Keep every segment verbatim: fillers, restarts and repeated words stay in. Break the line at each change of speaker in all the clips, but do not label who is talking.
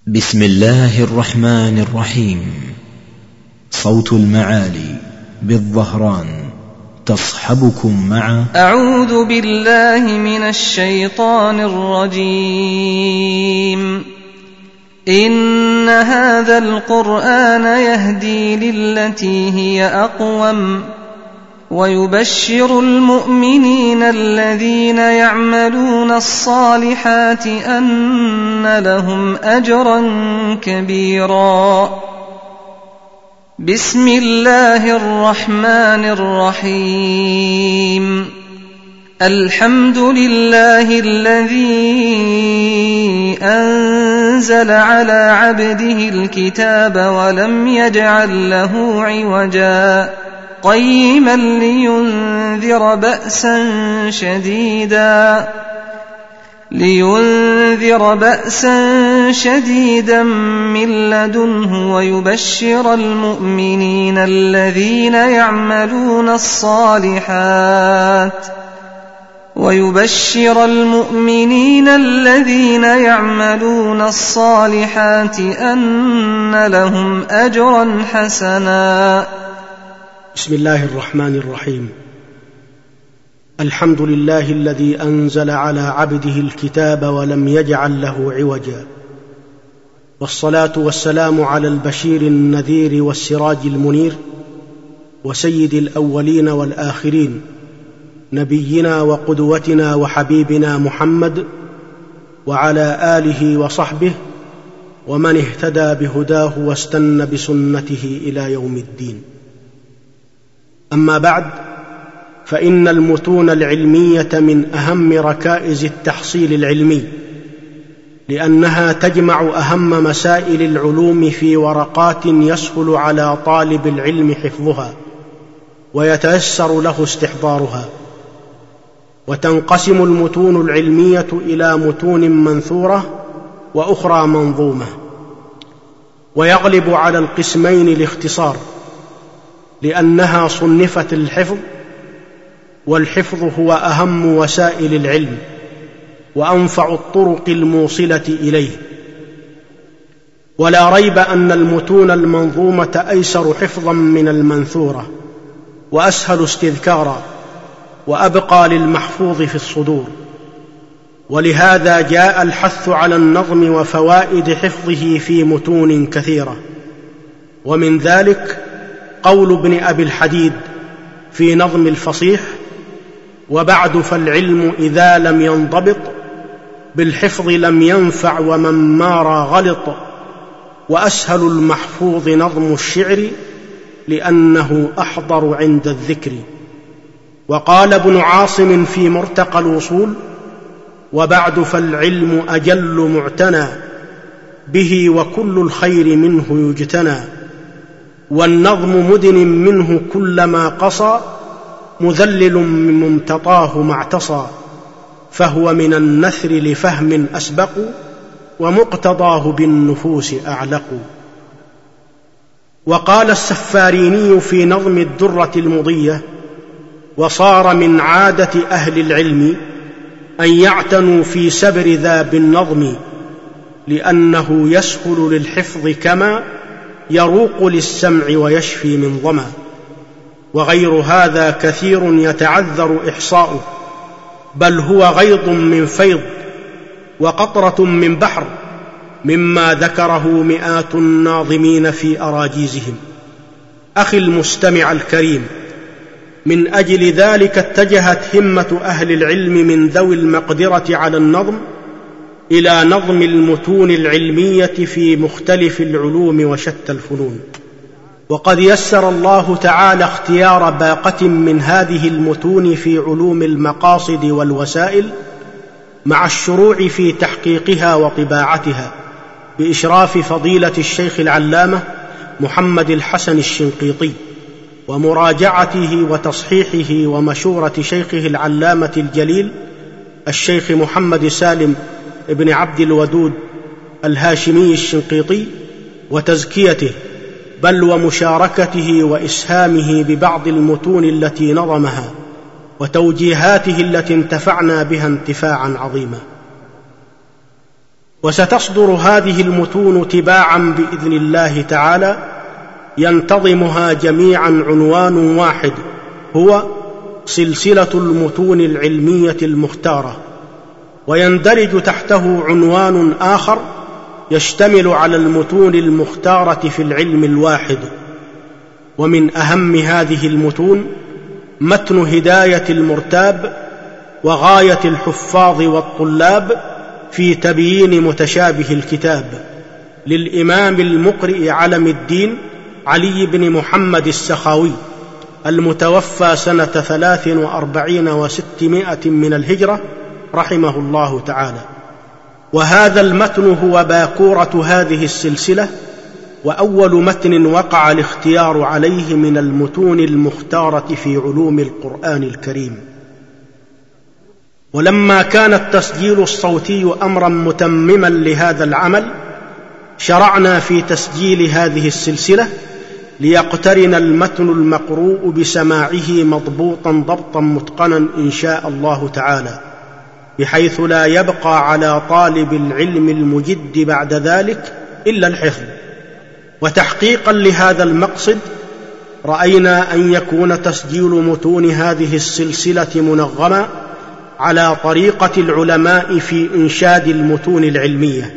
بسم الله الرحمن الرحيم. صوت المعالي بالظهران تصحبكم مع
أعوذ بالله من الشيطان الرجيم. إن هذا القرآن يهدي للتي هي أقوم ويبشر المؤمنين الذين يعملون الصالحات أن لهم أجرا كبيرا. بسم الله الرحمن الرحيم. الحمد لله الذي أنزل على عبده الكتاب ولم يجعل له عوجا قيما لينذر بأسا شديدا لينذر بأسا شديدا من لدنه ويبشر المؤمنين الذين يعملون الصالحات ويبشر المؤمنين الذين يعملون الصالحات أن لهم أجرا حسنا.
بسم الله الرحمن الرحيم. الحمد لله الذي أنزل على عبده الكتاب ولم يجعل له عوجا، والصلاة والسلام على البشير النذير والسراج المنير وسيد الأولين والآخرين، نبينا وقدوتنا وحبيبنا محمد، وعلى آله وصحبه ومن اهتدى بهداه واستنى بسنته إلى يوم الدين. أما بعد، فإن المتون العلمية من أهم ركائز التحصيل العلمي، لأنها تجمع أهم مسائل العلوم في ورقات يسهل على طالب العلم حفظها ويتيسر له استحضارها. وتنقسم المتون العلمية إلى متون منثورة وأخرى منظومة، ويغلب على القسمين الاختصار، لأنها صنفت الحفظ، والحفظ هو أهم وسائل العلم وأنفع الطرق الموصلة إليه. ولا ريب أن المتون المنظومة أيسر حفظا من المنثورة، وأسهل استذكارا، وأبقى للمحفوظ في الصدور. ولهذا جاء الحث على النظم وفوائد حفظه في متون كثيرة. ومن ذلك قول ابن أبي الحديد في نظم الفصيح: وبعد فالعلم إذا لم ينضبط بالحفظ لم ينفع ومن مارى غلط، وأسهل المحفوظ نظم الشعر لأنه أحضر عند الذكر. وقال ابن عاصم في مرتقى الوصول: وبعد فالعلم أجل معتنى به وكل الخير منه يجتنى، والنظم مدن منه كلما قصى مذلل من ممتطاه ما اعتصى، فهو من النثر لفهم أسبق ومقتضاه بالنفوس أعلق. وقال السفاريني في نظم الدرة المضية: وصار من عادة أهل العلم أن يعتنوا في سبر ذا بالنظم، لأنه يسهل للحفظ كما يروق للسمع ويشفي من ظما. وغير هذا كثير يتعذر إحصاؤه، بل هو غيض من فيض وقطرة من بحر، مما ذكره مئات الناظمين في أراجيزهم. أخي المستمع الكريم، من أجل ذلك اتجهت همة أهل العلم من ذوي المقدرة على النظم إلى نظم المتون العلمية في مختلف العلوم وشتى الفنون. وقد يسر الله تعالى اختيار باقة من هذه المتون في علوم المقاصد والوسائل، مع الشروع في تحقيقها وطباعتها بإشراف فضيلة الشيخ العلامة محمد الحسن الشنقيطي، ومراجعته وتصحيحه ومشورة شيخه العلامة الجليل الشيخ محمد سالم ابن عبد الودود الهاشمي الشنقيطي، وتزكيته، بل ومشاركته وإسهامه ببعض المتون التي نظمها، وتوجيهاته التي انتفعنا بها انتفاعا عظيما. وستصدر هذه المتون تباعا بإذن الله تعالى، ينتظمها جميعا عنوان واحد، هو سلسلة المتون العلمية المختارة، ويندرج تحته عنوان آخر يشتمل على المتون المختارة في العلم الواحد. ومن أهم هذه المتون متن هداية المرتاب وغاية الحفاظ والطلاب في تبيين متشابه الكتاب، للإمام المقرئ علم الدين علي بن محمد السخاوي، المتوفى سنة ثلاث وأربعين وستمائة من الهجرة، رحمه الله تعالى. وهذا المتن هو باكورة هذه السلسلة، وأول متن وقع الاختيار عليه من المتون المختارة في علوم القرآن الكريم. ولما كان التسجيل الصوتي أمرا متمما لهذا العمل، شرعنا في تسجيل هذه السلسلة ليقترن المتن المقروء بسماعه مضبوطا ضبطا متقنا إن شاء الله تعالى، بحيث لا يبقى على طالب العلم المجد بعد ذلك إلا الحفظ. وتحقيقا لهذا المقصد رأينا أن يكون تسجيل متون هذه السلسلة منظما على طريقة العلماء في إنشاد المتون العلمية،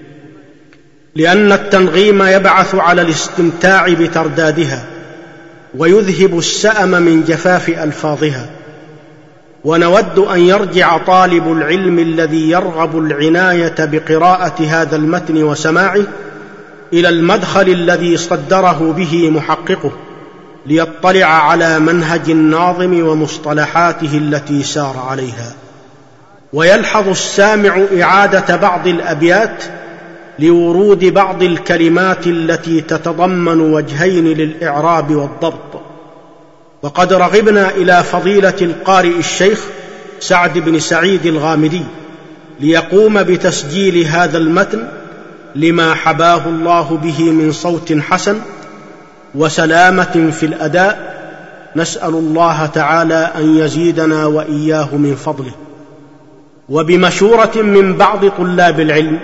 لأن التنغيم يبعث على الاستمتاع بتردادها ويذهب السأم من جفاف ألفاظها. ونود أن يرجع طالب العلم الذي يرغب العناية بقراءة هذا المتن وسماعه إلى المدخل الذي صدره به محققه، ليطلع على منهج الناظم ومصطلحاته التي سار عليها. ويلحظ السامع إعادة بعض الأبيات لورود بعض الكلمات التي تتضمن وجهين للإعراب والضبط. وقد رغبنا إلى فضيلة القارئ الشيخ سعد بن سعيد الغامدي ليقوم بتسجيل هذا المتن، لما حباه الله به من صوت حسن وسلامة في الأداء. نسأل الله تعالى أن يزيدنا وإياه من فضله. وبمشورة من بعض طلاب العلم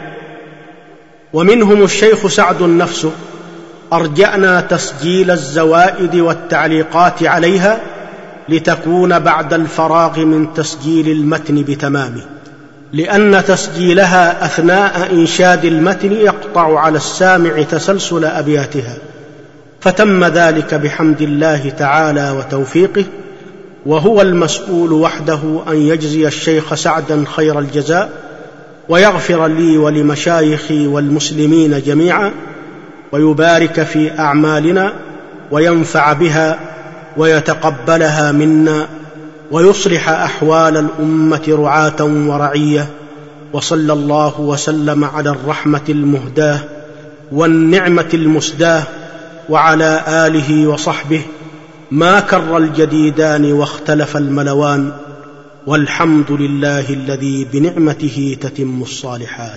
ومنهم الشيخ سعد نفسه، أرجأنا تسجيل الزوائد والتعليقات عليها لتكون بعد الفراغ من تسجيل المتن بتمامه، لأن تسجيلها أثناء إنشاد المتن يقطع على السامع تسلسل أبياتها، فتم ذلك بحمد الله تعالى وتوفيقه، وهو المسؤول وحده أن يجزي الشيخ سعدا خير الجزاء، ويغفر لي ولمشايخي والمسلمين جميعا، ويبارك في أعمالنا وينفع بها ويتقبلها منا، ويصلح أحوال الأمة رعاة ورعية. وصلى الله وسلم على الرحمة المهداة والنعمة المسداة وعلى آله وصحبه، ما كر الجديدان واختلف الملوان، والحمد لله الذي بنعمته تتم الصالحات.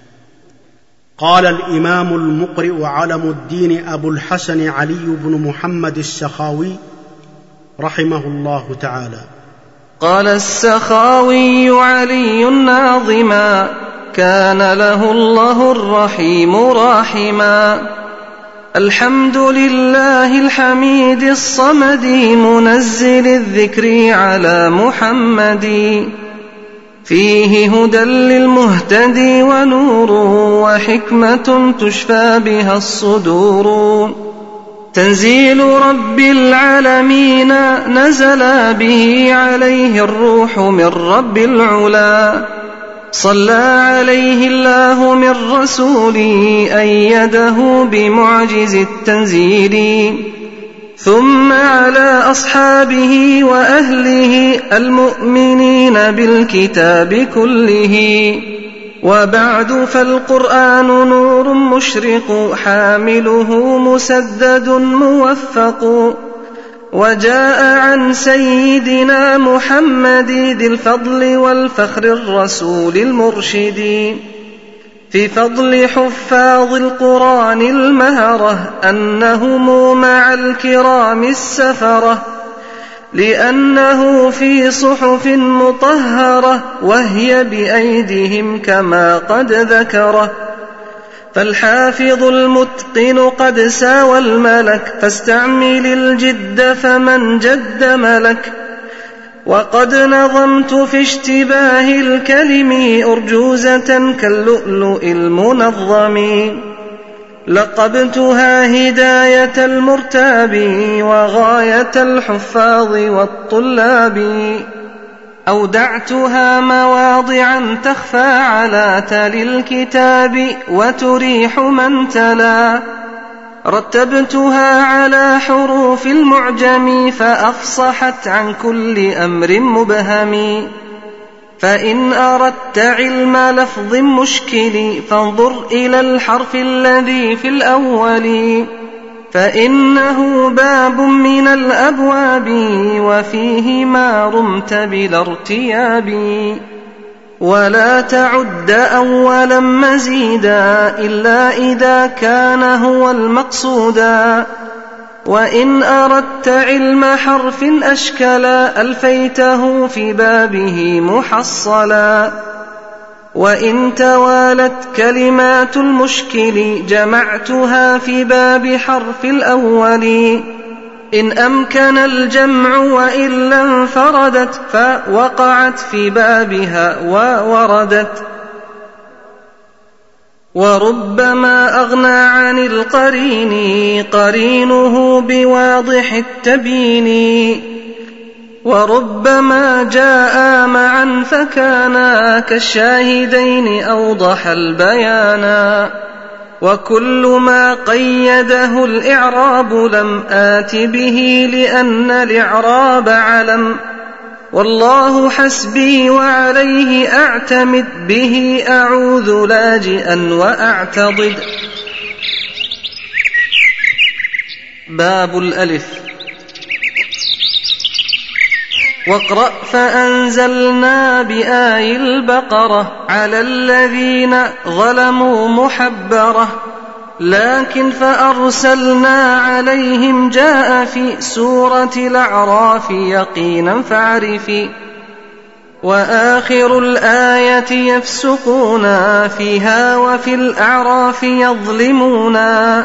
قال الإمام المقرئ علم الدين أبو الحسن علي بن محمد السخاوي رحمه الله تعالى:
قال السخاوي علي ناظما، كان له الله الرحيم راحما. الحمد لله الحميد الصمد، منزل الذكر على محمد، فيه هدى للمهتدي ونور، وحكمة تشفى بها الصدور. تنزيل رب العالمين، نزل به عليه الروح من رب العلا. صلى عليه الله من رسوله، أيده بمعجز التنزيل. ثم على أصحابه وأهله المؤمنين بالكتاب كله. وبعد فالقرآن نور مشرق، حامله مسدد موفق. وجاء عن سيدنا محمد ذي الفضل والفخر الرسول المرشد، في فضل حفاظ القرآن المهرة، أنهم مع الكرام السفرة، لأنه في صحف مطهرة وهي بأيديهم كما قد ذكره. فالحافظ المتقن قد ساوى الملك، فاستعمل الجد فمن جد ملك. وقد نظمت في اشتباه الكلم أرجوزة كاللؤلؤ المنظم، لقبتها هداية المرتاب وغاية الحفاظ والطلاب. أودعتها مواضعا تخفى على تالي الكتاب وتريح من تلا. رتبتها على حروف المعجم فأفصحت عن كل أمر مبهم. فإن أردت علم لفظ مشكل فانظر إلى الحرف الذي في الأول، فإنه باب من الأبواب وفيه ما رمت بلا ارتياب. ولا تعد أولا مزيدا إلا إذا كان هو المقصودا. وإن أردت علم حرف أشكلا ألفيته في بابه محصلا. وإن توالت كلمات المشكل جمعتها في باب حرف الأول. إن أمكن الجمع وإلا انفردت فوقعت في بابها ووردت. وربما أغنى عن القرين قرينه بواضح التبيين. وربما جاء معا فكانا كالشاهدين أوضح البيانا. وكل ما قيده الإعراب لم آت به لأن الإعراب علم. والله حسبي وعليه أعتمد به أعوذ لاجئا وأعتضد. باب الألف. واقرأ فأنزلنا بآي البقرة على الذين ظلموا محبرة. لكن فأرسلنا عليهم جاء في سورة الأعراف يقينا فاعرفي. وآخر الآية يفسقون فيها وفي الأعراف يظلمون.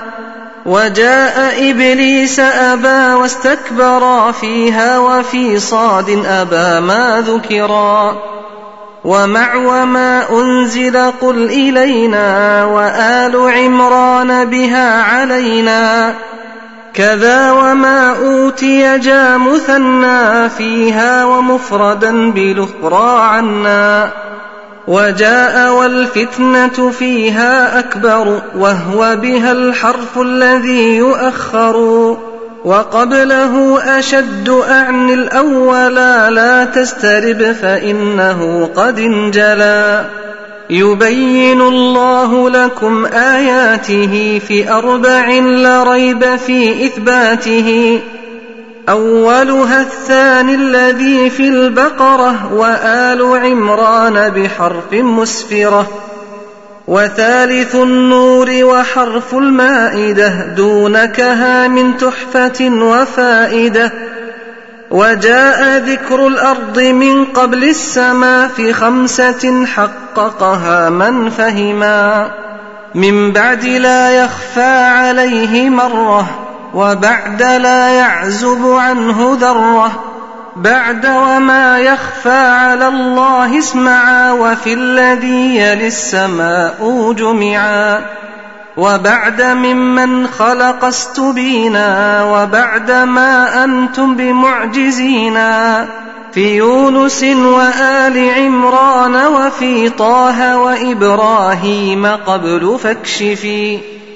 وجاء إبليس أبى واستكبرا فيها وفي صاد أبى ما ذكرا. ومع وما أنزل قل إلينا وآل عمران بها علينا. كذا وما أوتي جاء مثنى فيها ومفردا بالأخرى عنا. وجاء والفتنة فيها أكبر وهو بها الحرف الذي يؤخر. وقبله أشد أعني الأولا لا تسترب فإنه قد انجلى. يبين الله لكم آياته في أربع لا ريب في إثباته. أولها الثاني الذي في البقرة وآل عمران بحرف مسفرة. وثالث النور وحرف المائدة دون كها من تحفة وفائدة. وجاء ذكر الأرض من قبل السماء في خمسة حققها من فهما. من بعد لا يخفى عليه مرة وبعد لا يعزب عنه ذرة. بعد وما يخفى على الله اسمعا وفي الذي يلي السماء جمعا. وبعد ممن خلق استبينا. وبعد ما أنتم بمعجزينا. في يونس وآل عمران وفي طه وإبراهيم قبل فاكشفي.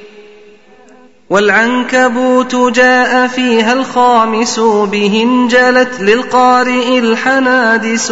والعنكبوت جاء فيها الخامس به انجلت للقارئ الحنادس.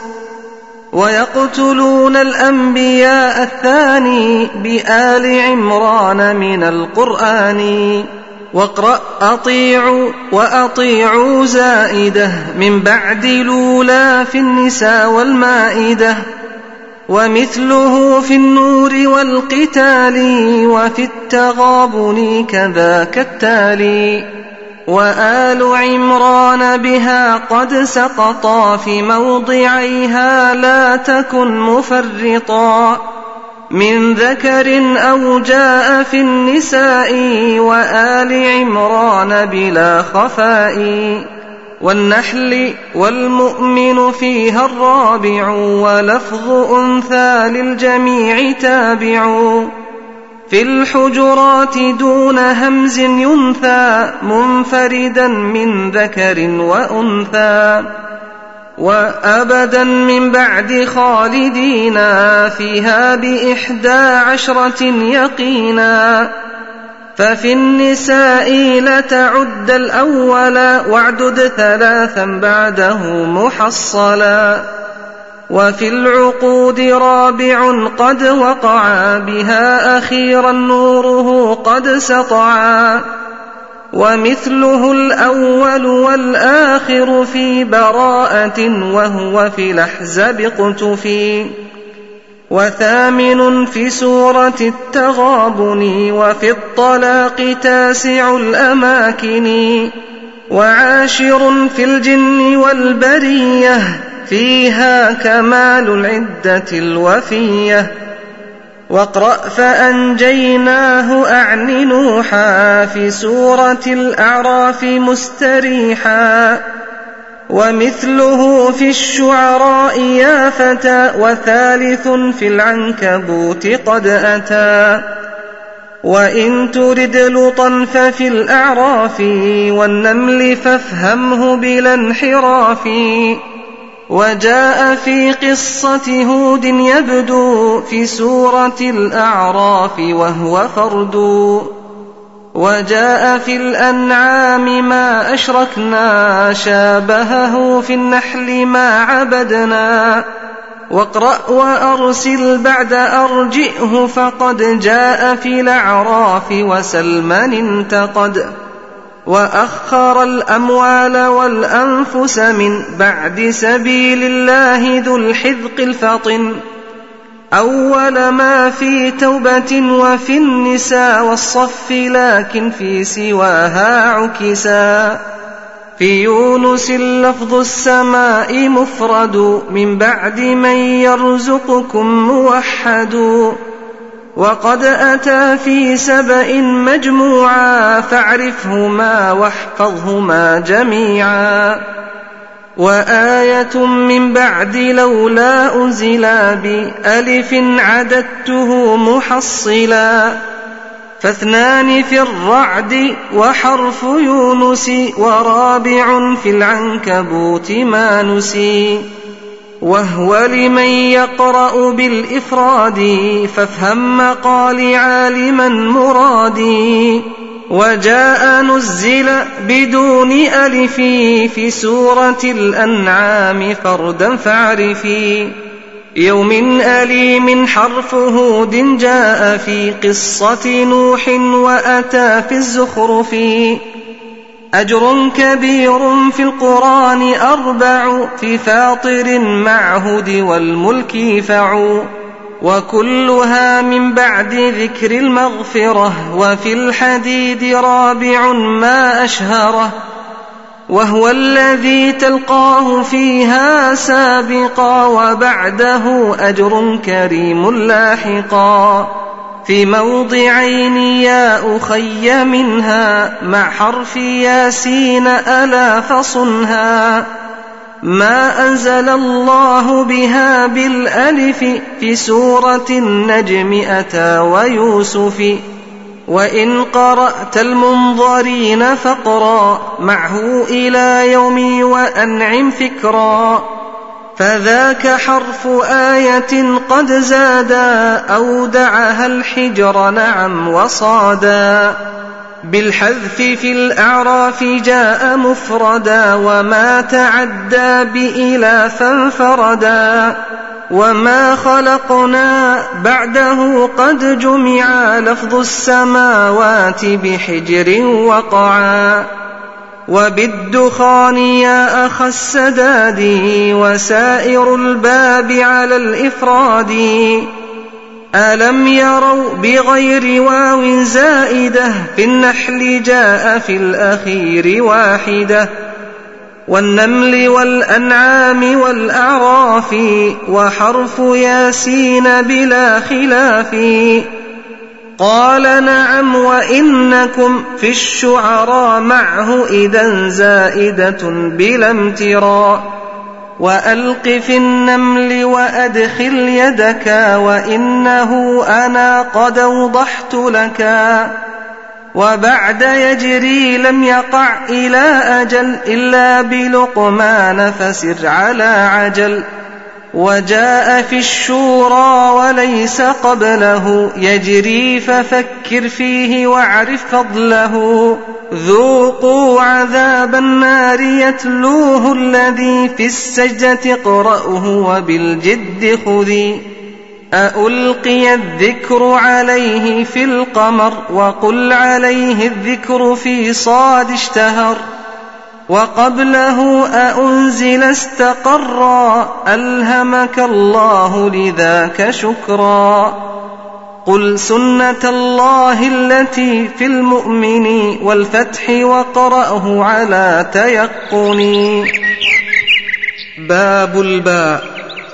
ويقتلون الأنبياء الثاني بآل عمران من القرآن. واقرأ أطيعوا وأطيعوا زائدة من بعد لولا في النساء والمائدة. ومثله في النور والقتال وفي التغابن كذاك التالي. وآل عمران بها قد سقطا في موضعيها لا تكن مفرطا من ذكر أو جاء في النساء وآل عمران بلا خفاء والنحل والمؤمن فيها الرابع ولفظ أنثى للجميع تابع في الحجرات دون همز ينثى منفردا من ذكر وأنثى وأبدا من بعد خالدينا فيها بإحدى عشرة يقينا ففي النساء لتعد الأول واعدد ثلاثا بعده محصلا وفي العقود رابع قد وقعا بها أخيرا نوره قد سطعا ومثله الأول والآخر في براءة وهو في الأحزاب اقتفي وثامن في سورة التغابن وفي الطلاق تاسع الأماكن وعاشر في الجن والبرية فيها كمال العدة الوفية واقرأ فأنجيناه أعن نوحا في سورة الأعراف مستريحا ومثله في الشعراء يا فتى وثالث في العنكبوت قد أتى وإن ترد لطا ففي الأعراف والنمل فافهمه بلا انحراف وجاء في قصة هود يبدو في سورة الأعراف وهو فرد وجاء في الأنعام ما أشركنا شابهه في النحل ما عبدنا واقرأ وأرسل بعد أرجئه فقد جاء في الأعراف وسلمان انتقد وأخر الأموال والأنفس من بعد سبيل الله ذو الحذق الفطن أول ما في توبة وفي النساء والصف لكن في سواها عكسا في يونس لفظ السماء مفرد من بعد من يرزقكم موحد وقد أتى في سبأ مجموعا فاعرفهما واحفظهما جميعا وآية من بعد لولا أنزلا بألف عددته محصلا فاثنان في الرعد وحرف يونس ورابع في العنكبوت ما نسي وهو لمن يقرأ بالإفراد فافهم مقال عالما مرادي وجاء نزل بدون ألف في سورة الأنعام فردا فاعرفي يوم أليم حرف هود جاء في قصة نوح وأتى في الزخرف أجر كبير في القرآن أربع في فاطر مع هود والملك يفع وكلها من بعد ذكر المغفرة وفي الحديد رابع ما أشهره وهو الذي تلقاه فيها سابقا وبعده أجر كريم لاحقا في موضعين يا أخي منها مع حرف ياسين ألا فصنها ما أنزل الله بها بالألف في سورة النجم أتى ويوسف وإن قرأت المنظرين فاقرأ معه إلى يوم وأنعم فكرا فذاك حرف آية قد زادا أودعها الحجر نعم وصادا بالحذف في الأعراف جاء مفردا وما تعدى بإلى فانفردا وما خلقنا بعده قد جمع لفظ السماوات بحجر وقعا وبالدخان يا أخ السداد وسائر الباب على الإفراد ألم يروا بغير واو زائدة في النحل جاء في الأخير واحدة والنمل والأنعام والأعراف وحرف ياسين بلا خلاف قال نعم وإنكم في الشعراء معه إذا زائدة بلا امتراء وألق في النمل وأدخل يدك وإنه أنا قد أوضحت لك وبعد يجري لم يقع إلى أجل إلا بلقمان فسر على عجل وجاء في الشورى وليس قبله يجري ففكر فيه واعرف فضله ذوقوا عذاب النار يتلوه الذي في السجدة اقرأه وبالجد خذي ألقي الذكر عليه في القمر وقل عليه الذكر في صاد اشتهر وقبله أأنزل استقرا ألهمك الله لذاك شكرا قل سنة الله التي في المؤمن والفتح وقرأه على تيقن. باب الباء.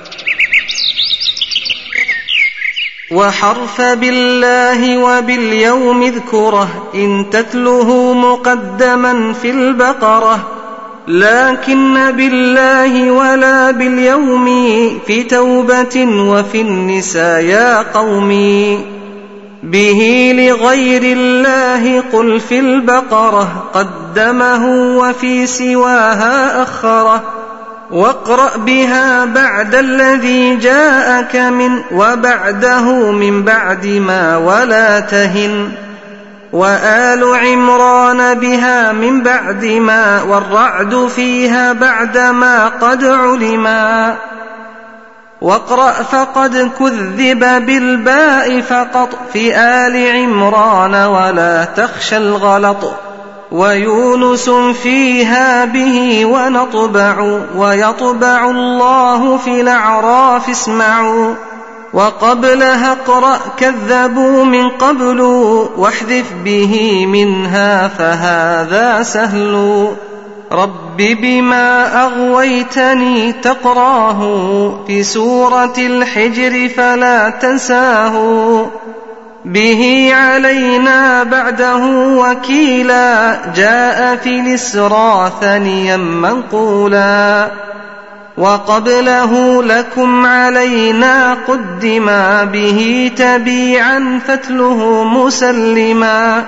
وحرف بالله وباليوم اذكره إن تتله مقدما في البقرة لكن بالله ولا باليوم في توبة وفي النساء يا قومي به لغير الله قل في البقرة قدمه وفي سواها أخره واقرأ بها بعد الذي جاءك من وبعده من بعد ما ولا تهن وآل عمران بها من بعد ما والرعد فيها بعد ما قد علما واقرأ فقد كذب بالباء فقط في آل عمران ولا تخشى الغلط ويونس فيها به ونطبع ويطبع الله في الأعراف اسمعوا وقبلها اقرأ كذبوا من قبل واحذف به منها فهذا سهل رب بما أغويتني تقراه في سورة الحجر فلا تنساه به علينا بعده وكيلا جاء في الإسراء ثانيا منقولا وقبله لكم علينا قدما به تبيعا فتله مسلما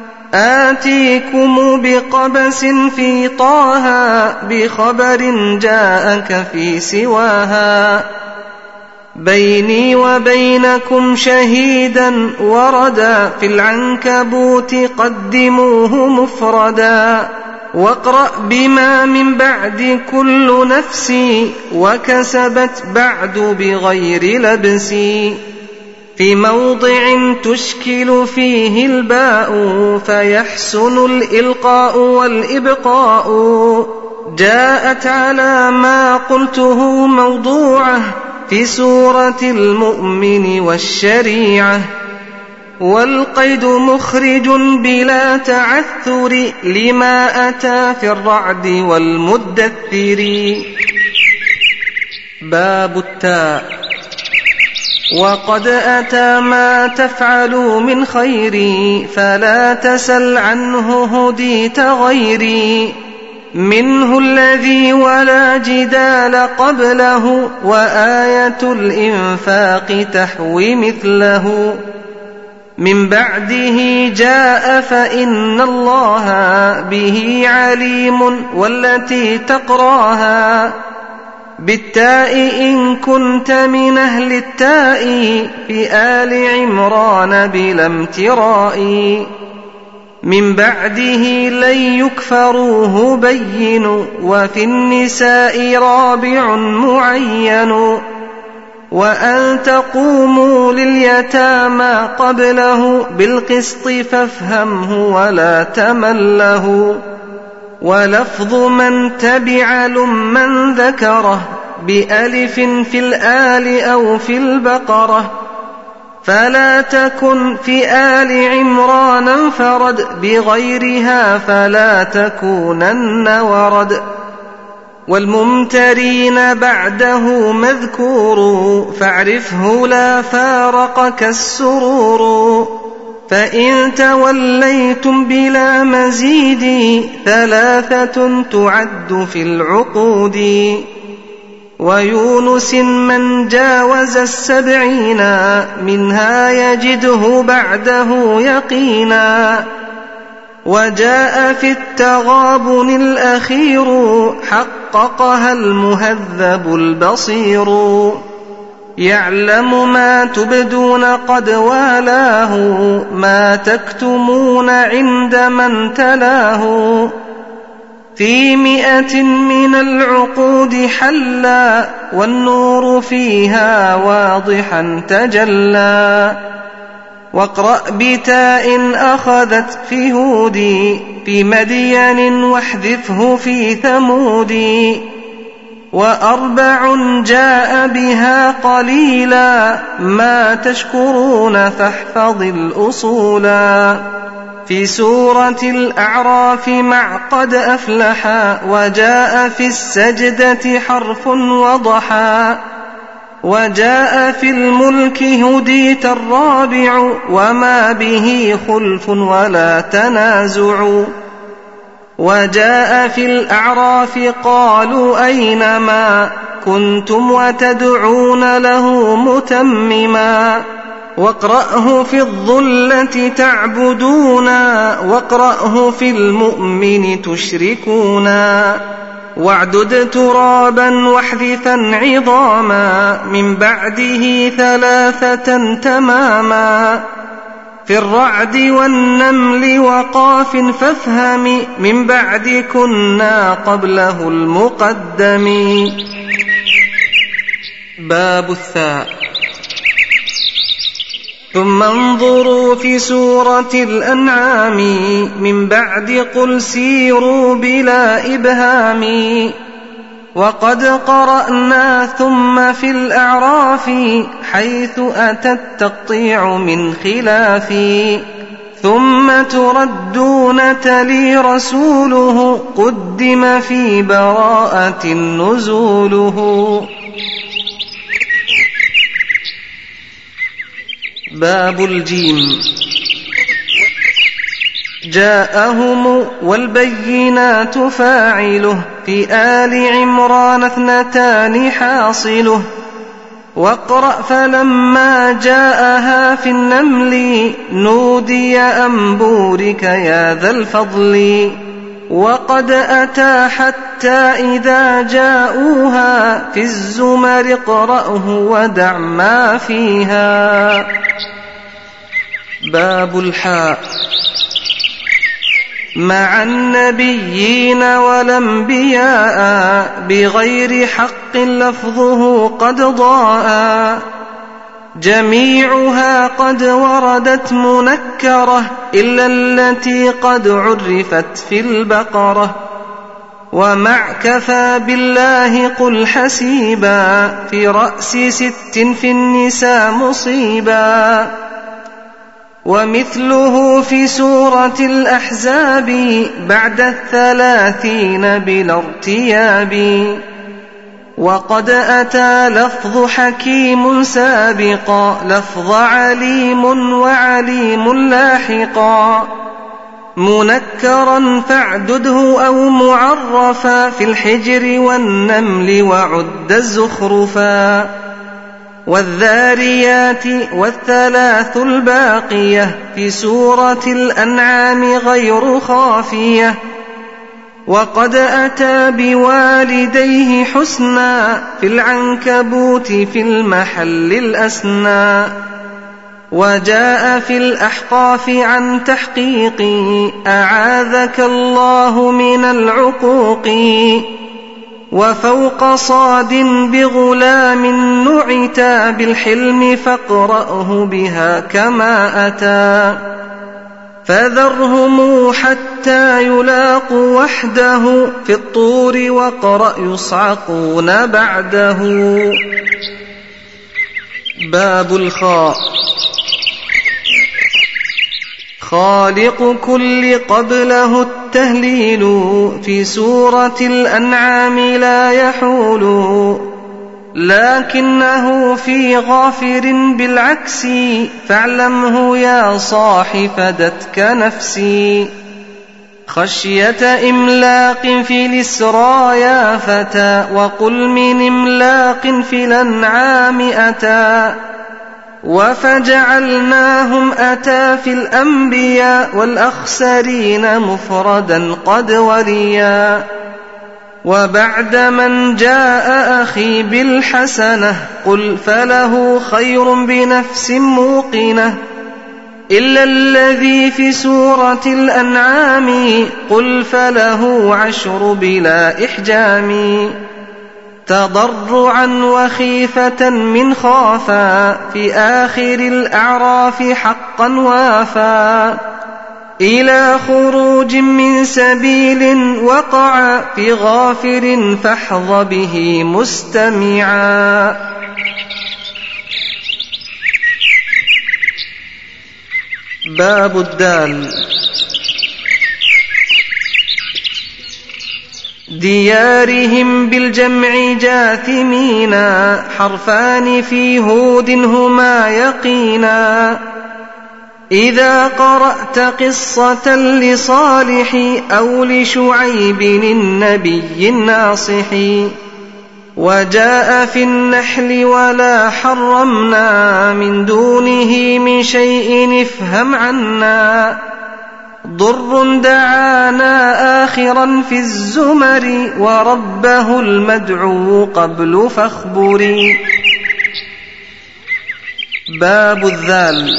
آتيكم بقبس في طه بخبر جاءك في سواها بيني وبينكم شهيدا وردا في العنكبوت قدموه مفردا واقرأ بما من بعد كل نفس وكسبت بعد بغير لبس في موضع تشكل فيه الباء فيحسن الإلقاء والإبقاء جاءت على ما قلته موضوعه في سورة المؤمن والشريعة والقيد مخرج بلا تعثر لما أتى في الرعد والمدثر. باب التاء. وقد أتى ما تفعلوا من خير فلا تسل عنه هديت غيري منه الذي ولا جدال قبله وآية الإنفاق تحوي مثله من بعده جاء فإن الله به عليم والتي تقراها بالتاء إن كنت من أهل التاء في آل عمران بلا امتراء من بعده لن يكفروه بين وفي النساء رابع معين وأن تقوموا لليتامى قبله بالقسط فافهمه ولا تمله ولفظ من تبع لمن ذكره بألف في الآل أو في البقرة فلا تكن في آل عمران انفرد بغيرها فلا تكونن ورد والممترين بعده مذكور فاعرفه لا فارقك السرور فإن توليتم بلا مزيد ثلاثة تعد في العقود ويونس من جاوز السبعين منها يجده بعده يقينا وجاء في التغابن الأخير حققها المهذب البصير يعلم ما تبدون قد والاه ما تكتمون عند من تلاه في مئة من العقود حلا والنور فيها واضحا تجلى واقرأ بتاء أخذت في هودي في مدين واحذفه في ثمودي وأربع جاء بها قليلا ما تشكرون فاحفظ الأصولا في سورة الأعراف مع قد أفلحا وجاء في السجدة حرف وضحا وجاء في الملك هديت الرابع وما به خلف ولا تنازع وجاء في الأعراف قالوا أينما كنتم وتدعون له متمما واقرأه في الظلة تعبدونا واقرأه في المؤمن تشركونا واعدد ترابا واحذفا عظاما من بعده ثلاثة تماما في الرعد والنمل وقاف فافهم من بعد كنا قبله المقدم. باب الثاء. ثم انظروا في سورة الأنعام من بعد قل سيروا بلا إبهام وقد قرأنا ثم في الأعراف حيث أتى التقطيع من خلاف ثم تردون تلي رسوله قدم في براءة نزوله. باب الجيم. جاءهم والبينات فاعله في آل عمران اثنتان حاصله واقرأ فلما جاءها في النمل نودي أن بورك يا ذا الفضل وقد أتى حتى إذا جاءوها في الزمر اقرأه ودع ما فيها. باب الحاء. مع النبيين والأنبياء بغير حق لفظه قد ضاء جميعها قد وردت منكرة إلا التي قد عرفت في البقرة ومع كفى بالله قل حسيبا في رأس ست في النساء مصيبا ومثله في سورة الأحزاب بعد الثلاثين بلا ارتياب وقد أتى لفظ حكيم سابقا لفظ عليم وعليم لاحقا منكرا فاعدده أو معرفا في الحجر والنمل وعد الزخرفا والذاريات والثلاث الباقية في سورة الأنعام غير خافية وقد أتى بوالديه حسنا في العنكبوت في المحل الأسنى وجاء في الأحقاف عن تحقيق أعاذك الله من العقوق وفوق صاد بغلام نعتا بالحلم فاقرأه بها كما أتى فذرهم حتى يلاقوا وحده في الطور واقرأ يصعقون بعده. باب الخاء. خالق كل قبله التهليل في سورة الأنعام لا يحول لكنه في غافر بالعكس فاعلمه يا صاح فدتك نفسي خشية إملاق في الإسرى يا فتى وقل من إملاق في الأنعام أتى وفجعلناهم أتى في الأنبياء والأخسرين مفردا قد وريا وبعد من جاء أخي بالحسنة قل فله خير بنفس موقنة إلا الذي في سورة الأنعام قل فله عشر بلا إحجام تضرعا وخيفة من خافا في آخر الأعراف حقا وافا إلى خروج من سبيل وقع في غافر فاحظ به مستمعا. باب الدال. ديارهم بالجمع جاثمين حرفان في هود هما يقينا إذا قرأت قصة لصالح أو لشعيب النبي الناصح وجاء في النحل ولا حرمنا من دونه من شيء افهم عنا ضر دعانا آخرا في الزمر وربه المدعو قبل فاخبري. باب الذال.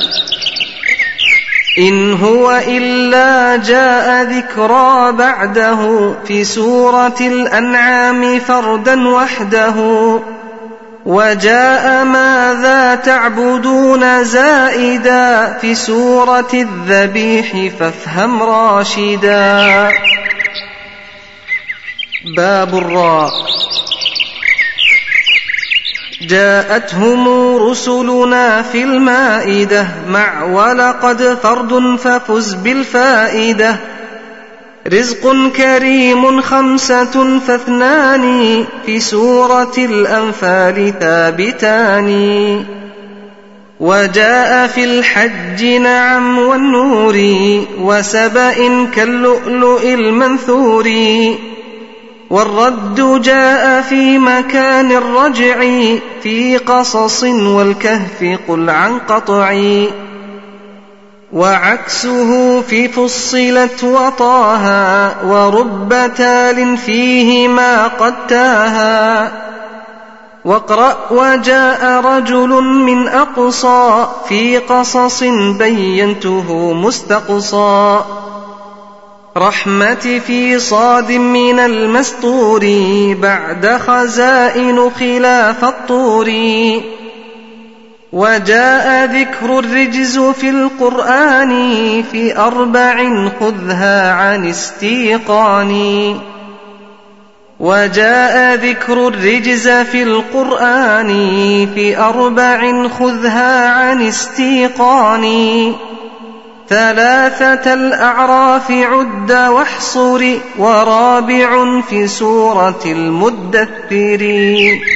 إن هو إلا جاء ذكرى بعده في سورة الأنعام فردا وحده وجاء ماذا تعبدون زائدا في سورة الذبيح فافهم راشدا. باب الراء. جاءتهم رسلنا في المائدة مع ولقد فرد ففز بالفائدة رزق كريم خمسة فاثنان في سورة الأنفال ثابتان وجاء في الحج نعم والنور وسبأ كاللؤلؤ المنثور والرد جاء في مكان الرجع في قصص والكهف قل عن قطع وعكسه في فصلت وطاها ورب تال فيهما قد تاها واقرأ وجاء رجل من أقصى في قصص بينته مستقصى رحمة في صاد من المستور بعد خزائن خلاف الطور وجاء ذكر الرجز في القرآن في أربع خذها عن استيقان وجاء ذكر الرجز في القرآن في أربع خذها عن استيقان ثلاثة الأعراف عد واحصر ورابع في سورة المدثر.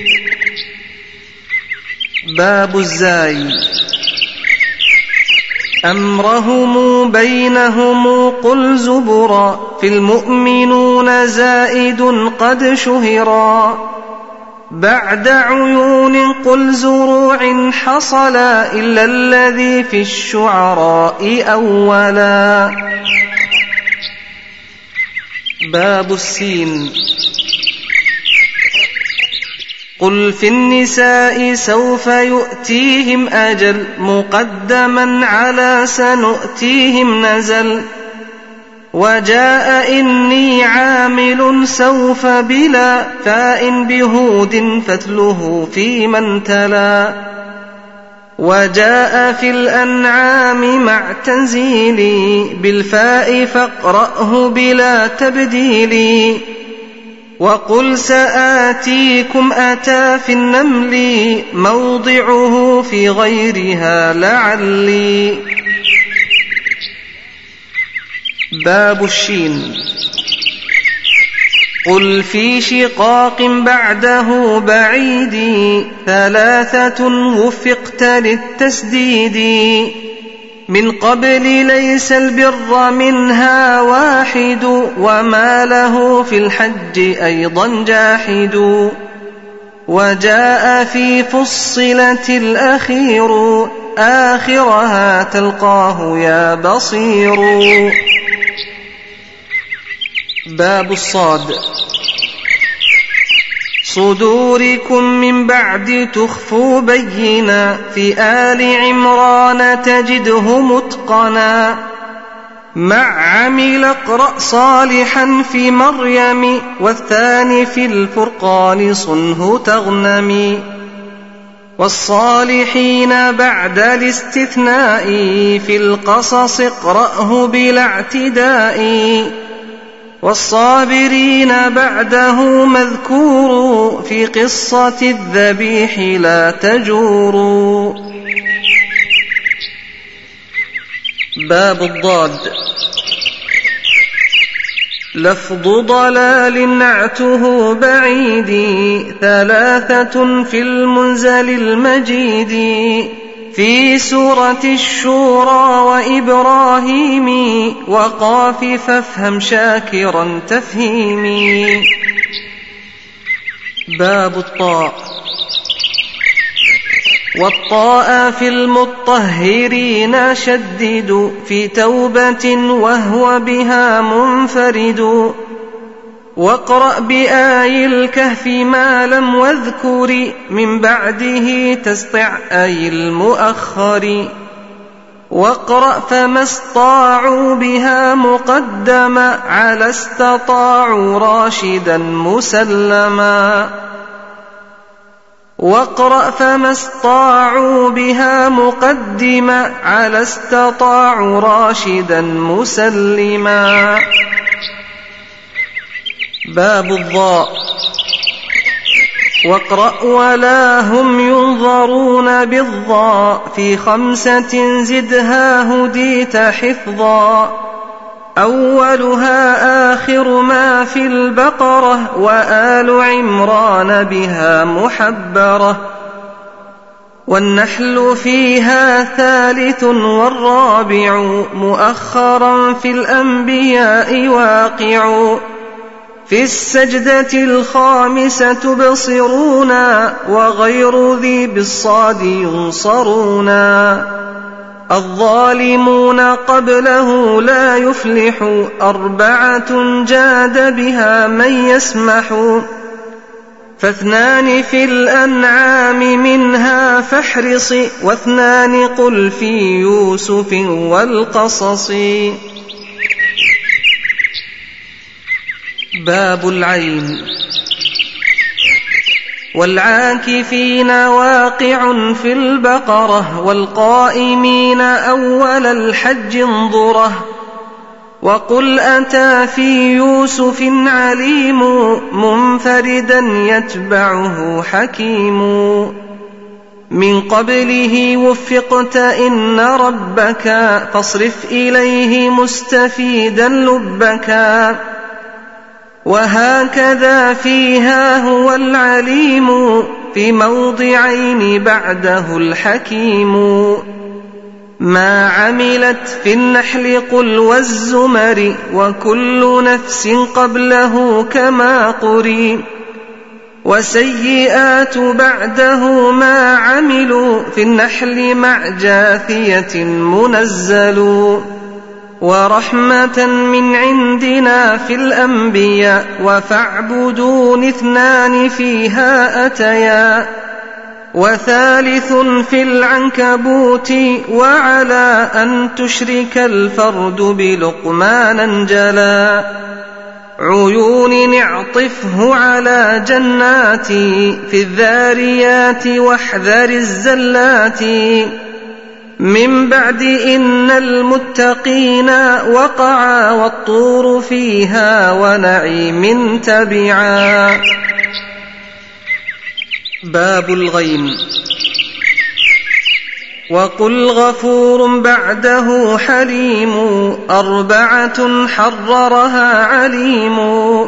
باب الزاي. أمرهم بينهم قل زبرا في المؤمنون زائد قد شهرا بعد عيون قل زروع حصلا إلا الذي في الشعراء أولا. باب السين. قل في النساء سوف يؤتيهم أجل مقدما على سنؤتيهم نزل وجاء إني عامل سوف بلا فاء بهود فتله في من تلا وجاء في الأنعام مع تنزيلي بالفاء فاقرأه بلا تبديل وقل سآتيكم أتى في النمل موضعه في غيرها لعلي. باب الشين. قل في شقاق بعده بعيد ثلاثة وفقت للتسديد من قبل ليس البر منها واحد وما له في الحج أيضا جاحد وجاء في فصلة الأخير آخرها تلقاه يا بصير. باب الصاد. صدوركم من بعد تخفوا بينا في آل عمران تجده متقنا مع عمل اقرأ صالحا في مريم والثاني في الفرقان صنه تغنمي والصالحين بعد الاستثناء في القصص اقرأه بلا اعتداء والصابرين بعده مذكور في قصة الذبيح لا تجور. باب الضاد. لفظ ضلال نعته بعيد ثلاثة في المنزل المجيد في سورة الشورى وإبراهيم وقاف فافهم شاكرا تفهيمي. باب الطاء. والطاء في المطهرين شدد في توبة وهو بها منفرد واقرأ بآي الكهف ما لم واذكر من بعده تسطع آي المؤخر واقرأ فما استطاعوا بها مقدما على استطاعوا راشدا مسلما واقرأ فما استطاعوا بها مقدما على استطاعوا راشدا مسلما. باب الضاء. واقرأ ولا هم ينظرون بالضاء في خمسة زدها هديت حفظا أولها آخر ما في البقرة وآل عمران بها محبرة والنحل فيها ثالث والرابع مؤخرا في الأنبياء واقع في السجدة الخامسة تبصرون وغير ذي بالصاد ينصرون الظالمون قبله لا يفلح أربعة جاد بها من يسمح فاثنان في الأنعام منها فاحرص واثنان قل في يوسف والقصص. باب العين. والعاكفين واقع في البقرة والقائمين أول الحج انظره وقل أتى في يوسف عليم منفردا يتبعه حكيم من قبله وفقت إن ربك فاصرف إليه مستفيدا لبك وهكذا فيها هو العليم في موضعين بعده الحكيم ما عملت في النحل قل والزمر وكل نفس قبله كما قري وسيئات بعده ما عملوا في النحل مع جاثية منزل ورحمة من عندنا في الأنبياء وفاعبدون اثنان فيها أتيا وثالث في العنكبوت وعلى أن تشرك الفرد بلقمان جلا عيون اعطفه على جنات في الذاريات واحذر الزلات من بعد إن المتقين وقعا والطور فيها ونعيم تبعا. باب الغيم. وقل غفور بعده حليم أربعة حررها عليم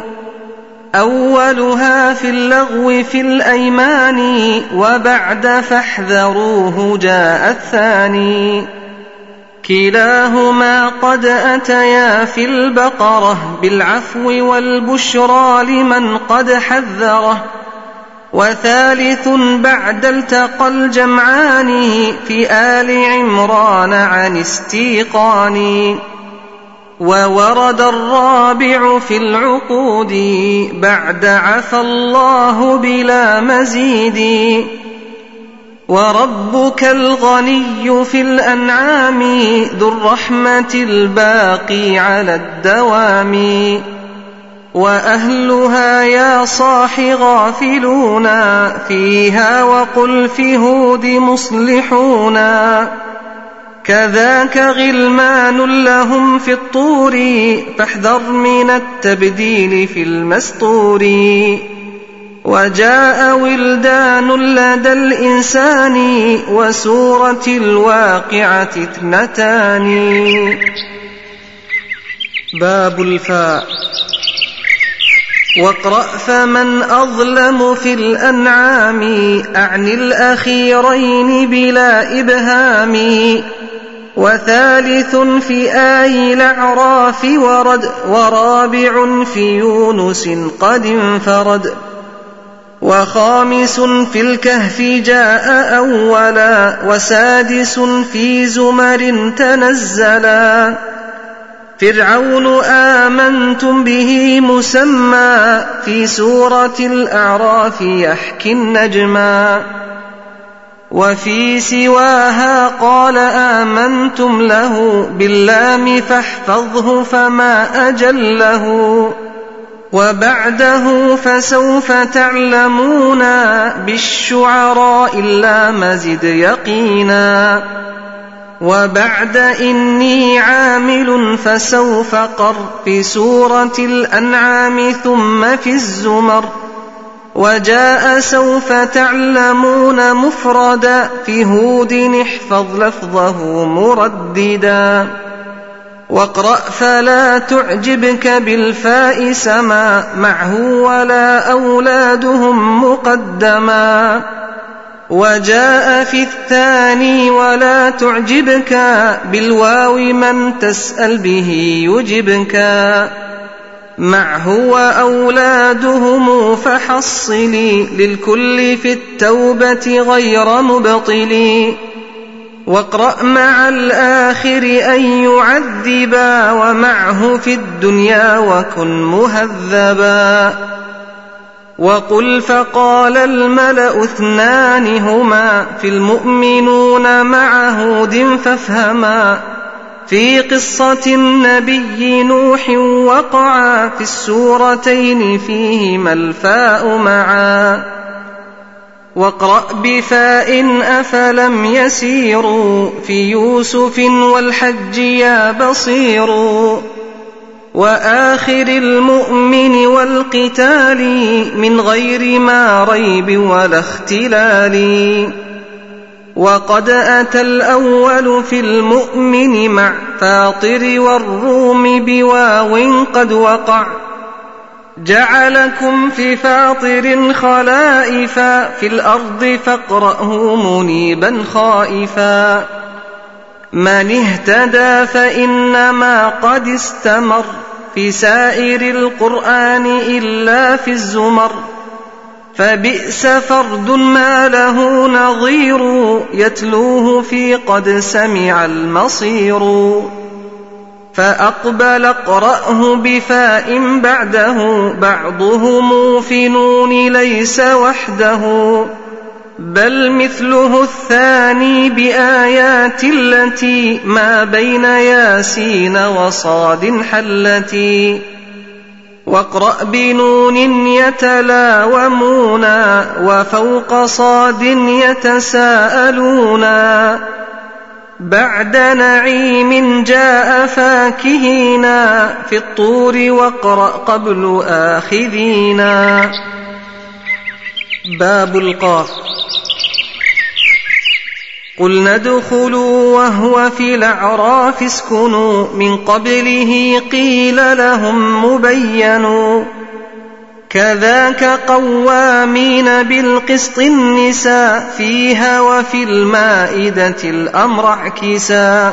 أولها في اللغو في الأيمان وبعد فاحذروه جاء الثاني كلاهما قد أتيا في البقرة بالعفو والبشرى لمن قد حذره وثالث بعد التقى الجمعان في آل عمران عن استيقان وورد الرابع في العقود بعد عفى الله بلا مزيد وربك الغني في الأنعام ذو الرحمة الباقي على الدوام وأهلها يا صاح غافلون فيها وقل في هود مصلحون كذاك غلمان لهم في الطور فاحذر من التبديل في المستور وجاء ولدان لدى الإنسان وسورة الواقعة اثنتان. باب الفاء. واقرأ فمن أظلم في الأنعام أعني الأخيرين بلا إبهام وثالث في آي الأعراف ورد ورابع في يونس قد انفرد وخامس في الكهف جاء أولا وسادس في زمر تنزلا فرعون آمنتم به مسمى في سورة الأعراف يحكي النجما وفي سواها قال آمنتم له باللام فاحفظه فما أجله وبعده فسوف تعلمون بالشعراء إلا مزد يقينا وبعد إني عامل فسوف قر في سورة الأنعام ثم في الزمر وجاء سوف تعلمون مفردا في هود احفظ لفظه مرددا واقرأ فلا تعجبك بالفاء سما معه ولا أولادهم مقدما وجاء في الثاني ولا تعجبك بالواو من تسأل به يجبك معه وأولادهم فحصلي للكل في التوبة غير مبطلي واقرأ مع الآخر أن يعذبا ومعه في الدنيا وكن مهذبا وقل فقال الملأ اثنان هما في المؤمنون مع هود فافهما في قصة النبي نوح وقعا في السورتين فيهما الفاء معا واقرأ بفاء أفلم يسيروا في يوسف والحج يا بصير وآخر المؤمن والقتال من غير ما ريب ولا اختلال وقد أتى الأول في المؤمن مع فاطر والروم بواو قد وقع جعلكم في فاطر خلائفا في الأرض فاقرأه منيبا خائفا من اهتدى فإنما قد استمر في سائر القرآن إلا في الزمر فبئس فرد ما له نظير يتلوه في قد سمع المصير فأقبل اقرأه بفاء بعده بعضهم في نون ليس وحده بل مثله الثاني بآيات التي ما بين ياسين وصاد حلتي واقرأ بنون يتلاومون وفوق صاد يتساءلون بعد نعيم جاء فاكهينا في الطور واقرأ قبل آخذينا. باب القاف. قلنا ادخلوا وهو في الأعراف اسكنوا من قبله قيل لهم مبينوا كذاك قوامين بالقسط النساء فيها وفي المائدة الأمر اعكسا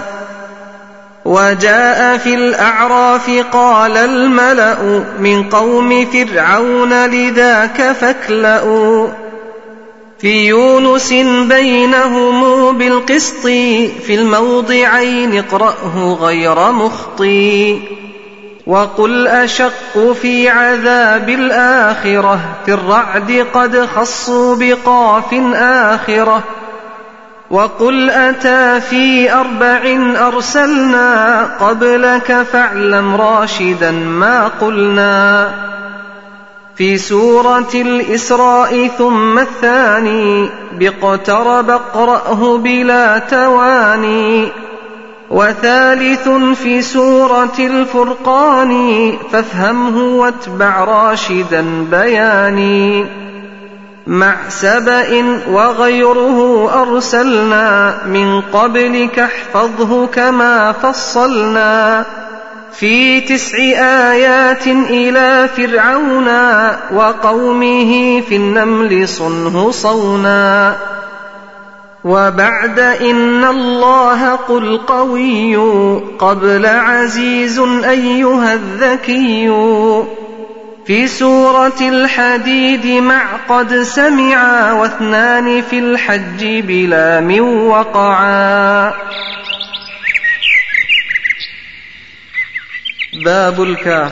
وجاء في الأعراف قال الملأ من قوم فرعون لذاك فاكلأوا في يونس بينهم بالقسط في الموضعين اقرأه غير مخطي وقل أشق في عذاب الآخرة في الرعد قد خصوا بقاف آخرة وقل أتى في أربع أرسلنا قبلك فاعلم راشدا ما قلنا في سورة الإسراء ثم الثاني باقترب اقرأه بلا تواني وثالث في سورة الفرقان فافهمه واتبع راشدا بياني مع سبأ وغيره أرسلنا من قبلك احفظه كما فصلنا في تسع آيات إلى فرعون وقومه في النمل صنه صونا وبعد إن الله قل قوي قبل عزيز أيها الذكي في سورة الحديد مع قد سمعا واثنان في الحج بلا من وقعا. باب الكاف.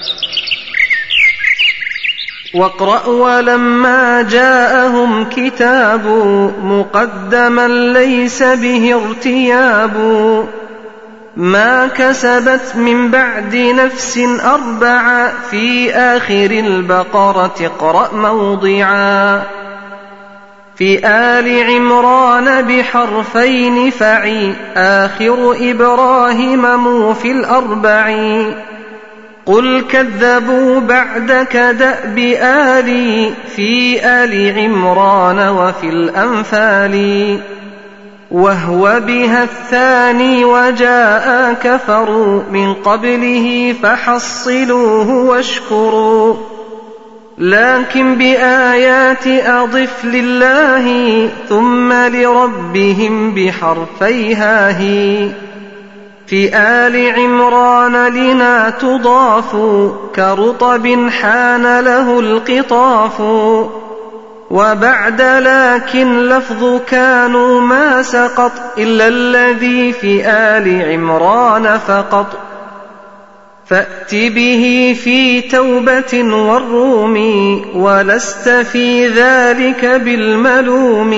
واقرأ ولما جاءهم كتاب مقدما ليس به ارتياب ما كسبت من بعد نفس أربعا في آخر البقرة اقرأ موضعا في آل عمران بحرفين فعي آخر إبراهيم مو في الأربع قل كذبوا بعدك دأب آلي في آل عمران وفي الأنفال وهو بها الثاني وجاء كفروا من قبله فحصلوه واشكروا لكن بآيات أضف لله ثم لربهم بحرفيها هي في آل عمران لنا تضاف كرطب حان له القطاف وبعد لكن لفظ كانوا ما سقط إلا الذي في آل عمران فقط فأت به في توبة والروم ولست في ذلك بالملوم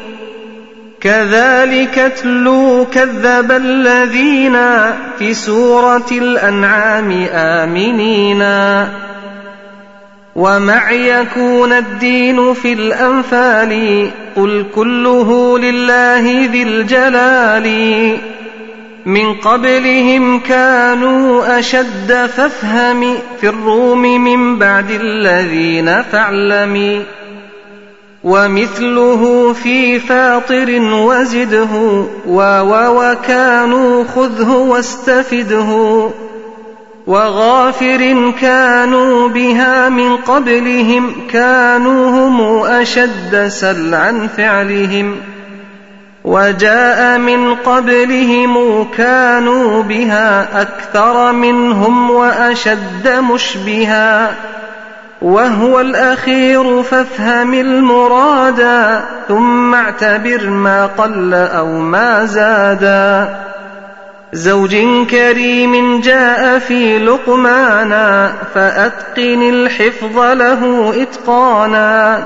كذلك تلو كذب الذين في سورة الأنعام آمنين ومع يكون الدين في الأنفال قل كله لله ذي الجلال من قبلهم كانوا أشد فافهم في الروم من بعد الذين فاعلم ومثله في فاطر وزده واو وكانوا خذه واستفده وغافر كانوا بها من قبلهم كانوا هم أشد سلعا فعلهم وجاء من قبلهم كانوا بها أكثر منهم وأشد مشبها وهو الأخير فافهم المرادا ثم اعتبر ما قل أو ما زادا زوج كريم جاء في لقمانا فأتقن الحفظ له إتقانا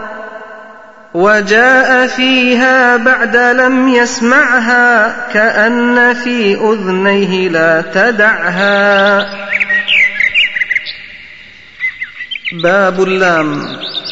وجاء فيها بعد لم يسمعها كأن في أذنيه لا تدعها. باب اللام.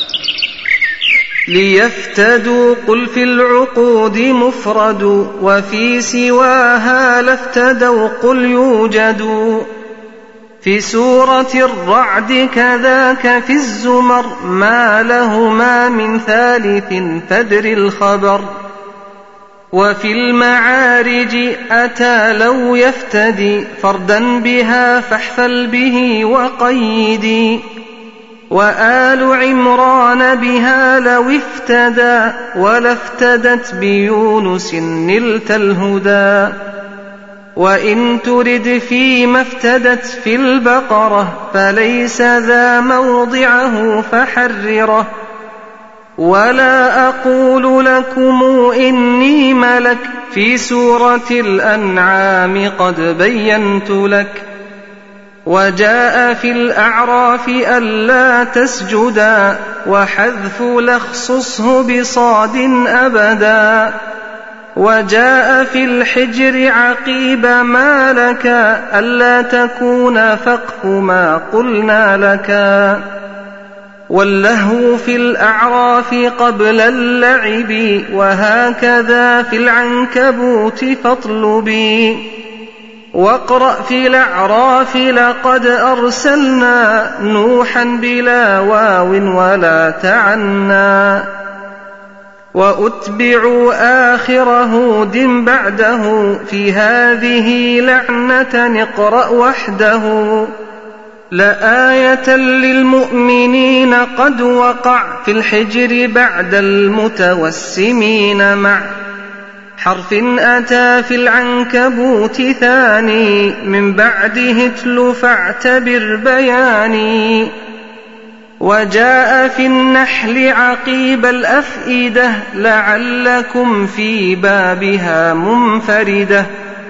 ليفتدوا قل في العقود مفرد وفي سواها لافتدوا قل يوجد في سورة الرعد كذاك في الزمر ما لهما من ثالث فدر الخبر وفي المعارج أتى لو يفتدي فردا بها فاحفل به وقيدي، وآل عمران بها لو افتدى ولا افتدت بيونس نلت الهدى. وإن ترد فيما افتدت في البقرة فليس ذا موضعه فحرره. ولا أقول لكم إني ملك في سورة الأنعام قد بينت لك. وجاء في الأعراف ألا تسجدا وحذف لخصصه بصاد أبدا. وجاء في الحجر عقيب ما لك ألا تكون فقه ما قلنا لك. واللهو في الأعراف قبل اللعب وهكذا في العنكبوت فاطلبي. واقرأ في الأعراف لقد أرسلنا نوحا بلا واو ولا تعنى. وأتبعوا آخر هود بعده في هذه لعنة اقرأ وحده. لآية للمؤمنين قد وقع في الحجر بعد المتوسمين مع حرف أتى في العنكبوت ثاني من بعده اتل فاعتبر بياني. وجاء في النحل عقيب الأفئدة لعلكم في بابها منفردة.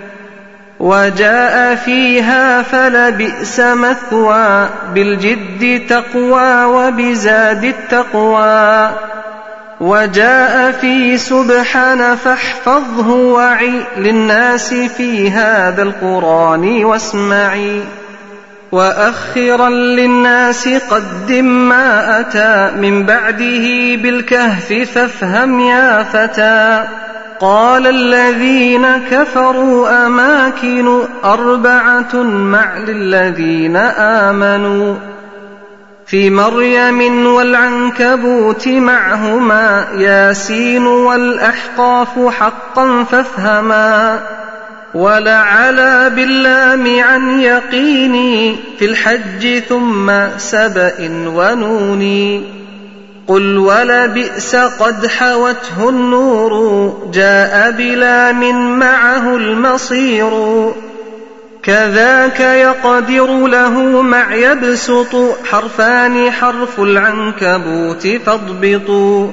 وجاء فيها فلبئس مثوى بالجد تقوى وبزاد التقوى. وجاء في سبحان فاحفظه وعي للناس في هذا القرآن واسمعي. وأخرا للناس قدم ما أتى من بعده بالكهف فافهم يا فتى. قال الذين كفروا أماكن أربعة مع للذين آمنوا في مريم والعنكبوت معهما ياسين والأحقاف حقا فافهما. ولعلى باللام عن يقيني في الحج ثم سبأ ونوني. قل ولبئس قد حوته النور جاء بلام معه المصير. كذاك يقدر له مع يبسط حرفان حرف العنكبوت فاضبطوا.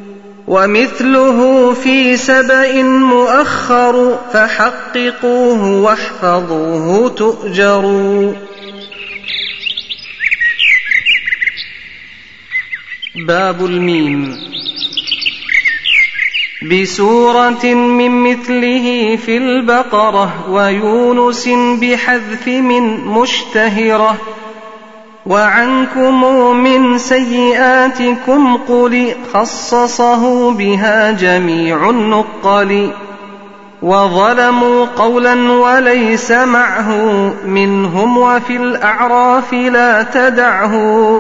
ومثله في سبأ مؤخر فحققوه واحفظوه تؤجروا. باب الميم. بسورة من مثله في البقرة ويونس بحذف من مشتهرة. وعنكم من سيئاتكم قل خصصه بها جميع النقل. وظلموا قولا وليس معه منهم وفي الأعراف لا تدعه.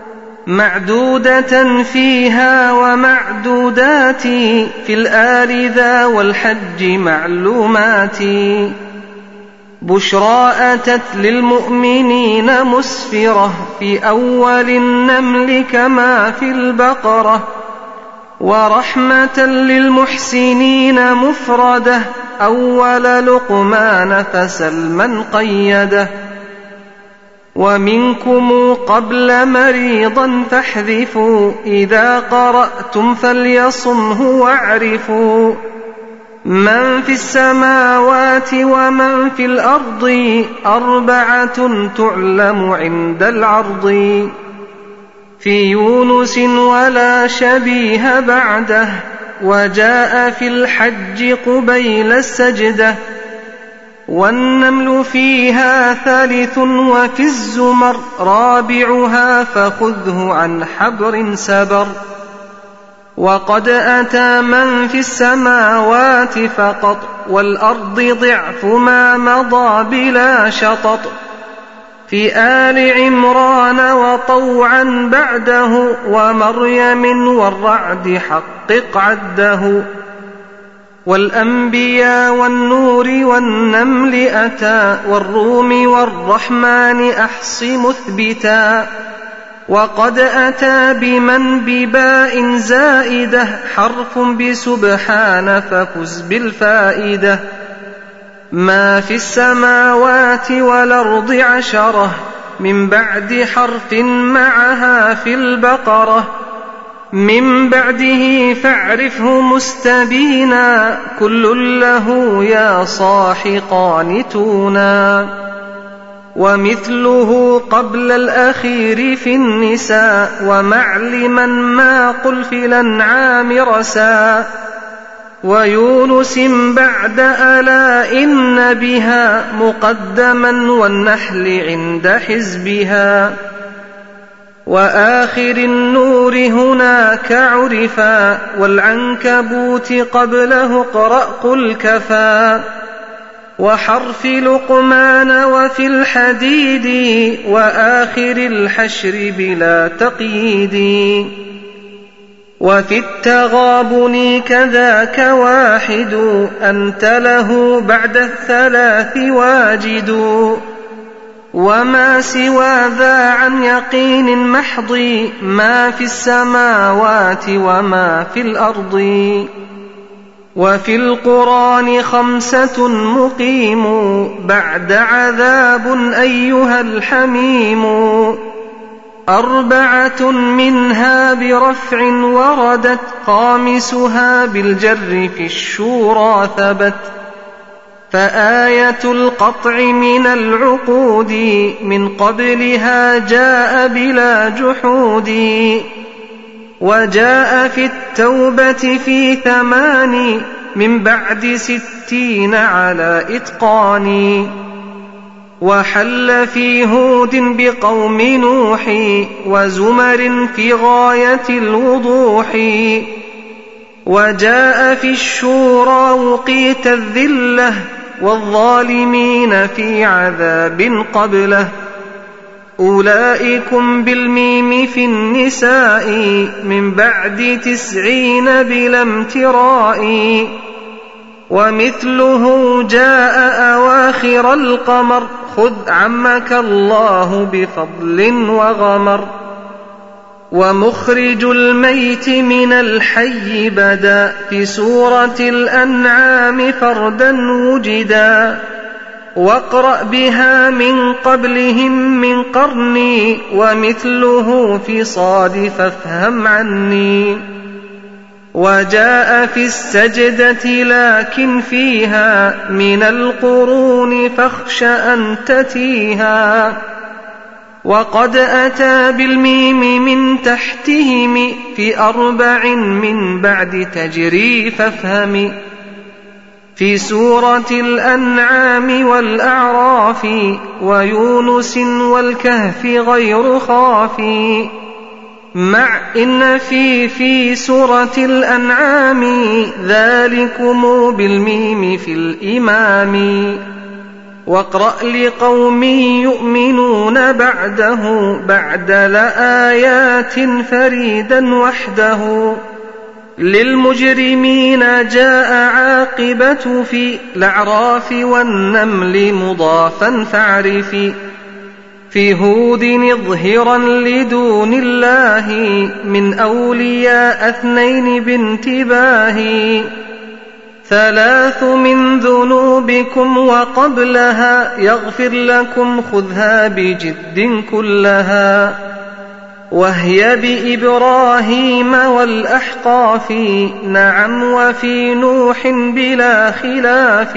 معدودة فيها ومعدودات في الآل ذا والحج معلومات. بشرى أتت للمؤمنين مسفرة في أول النمل كما في البقرة. ورحمة للمحسنين مفردة أول لقمان فسلما قيده. ومنكم قبل مريضا فاحذفوا إذا قرأتم فليصمه واعرفوا. من في السماوات ومن في الأرض أربعة تعلم عند العرض. في يونس ولا شبيه بعده. وجاء في الحج قبيل السجدة. والنمل فيها ثالث وفي الزمر رابعها فخذه عن حبر سبر. وقد أتى من في السماوات فقط والأرض ضعف ما مضى بلا شطط. في آل عمران وطوعا بعده ومريم والرعد حقق عده. والأنبياء والنور والنمل أتى والروم والرحمن أحص مثبتا وقد أتى بمن بباء زائدة حرف بسبحان ففز بالفائدة ما في السماوات والأرض عشرة من بعد حرف معها في البقرة من بعده فاعرفه مستبينا كل له يا صاح قانتونا ومثله قبل الأخير في النساء ومعلما ما قل في الأنعام رسا ويونس بعد ألا إن بها مقدما والنحل عند حزبها وآخر النور هناك عرفا والعنكبوت قبله اقرأ قل كفى وحرف لقمان وفي الحديد وآخر الحشر بلا تقييد وفي التغابن كذاك واحد أنت له بعد الثلاث واجد وما سوى ذا عن يقين محض ما في السماوات وما في الأرض وفي القرآن خمسة مقيم بعد عذاب أيها الحميم أربعة منها برفع وردت خامسها بالجر في الشورى ثبت فآية القطع من العقود من قبلها جاء بلا جحود وجاء في التوبة في ثمان من بعد ستين على إتقان وحل في هود بقوم نوح وزمر في غاية الوضوح وجاء في الشورى وقيت الذلة والظالمين في عذاب قبله أولئكم بالميم في النساء من بعد تسعين بلا امتراء ومثله جاء أواخر القمر خذ عمك الله بفضل وغمر ومخرج الميت من الحي بدا في سورة الأنعام فردا وجدا واقرأ بها من قبلهم من قرني ومثله في صاد فافهم عني وجاء في السجدة لكن فيها من القرون فاخش أن تتيها وقد أتى بالميم من تحتهم في أربع من بعد تجري فافهم في سورة الأنعام والأعراف ويونس والكهف غير خافي مع إن في في سورة الأنعام ذلكم بالميم في الإمام واقرأ لقوم يؤمنون بعده بعد لآيات فريدا وحده للمجرمين جاء عاقبة في الأعراف والنمل مضافا فاعرفي في هود اظهرا لدون الله من أولياء اثنين بانتباه ثلاث من ذنوبكم وقبلها يغفر لكم خذها بجد كلها وهي بإبراهيم والأحقاف نعم وفي نوح بلا خلاف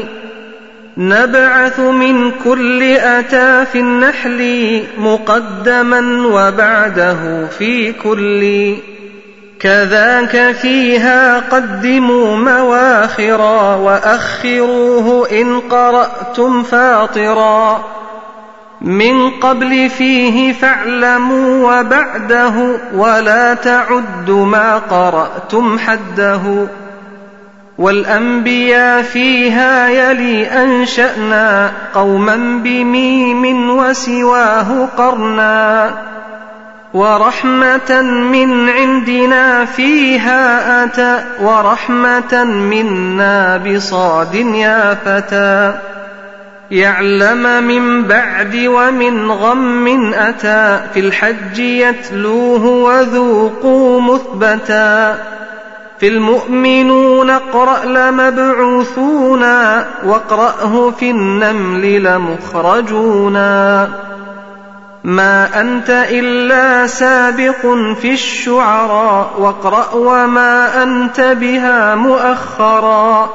نبعث من كل أتى في النحل مقدما وبعده في كل كذاك فيها قدموا مواخرا وأخروه إن قرأتم فاطرا من قبل فيه فاعلموا وبعده ولا تعد ما قرأتم حده والأنبياء فيها يلي أنشأنا قوما بميم وسواه قرنا ورحمة من عندنا فيها أتى ورحمة منا بصاد يا فتى يعلم من بعد ومن غم أتى في الحج يتلوه وذوقوا مثبتا في المؤمنون اقرأ لمبعوثونا واقرأه في النمل لمخرجونا ما أنت إلا سابق في الشعراء واقرأ وما أنت بها مؤخرا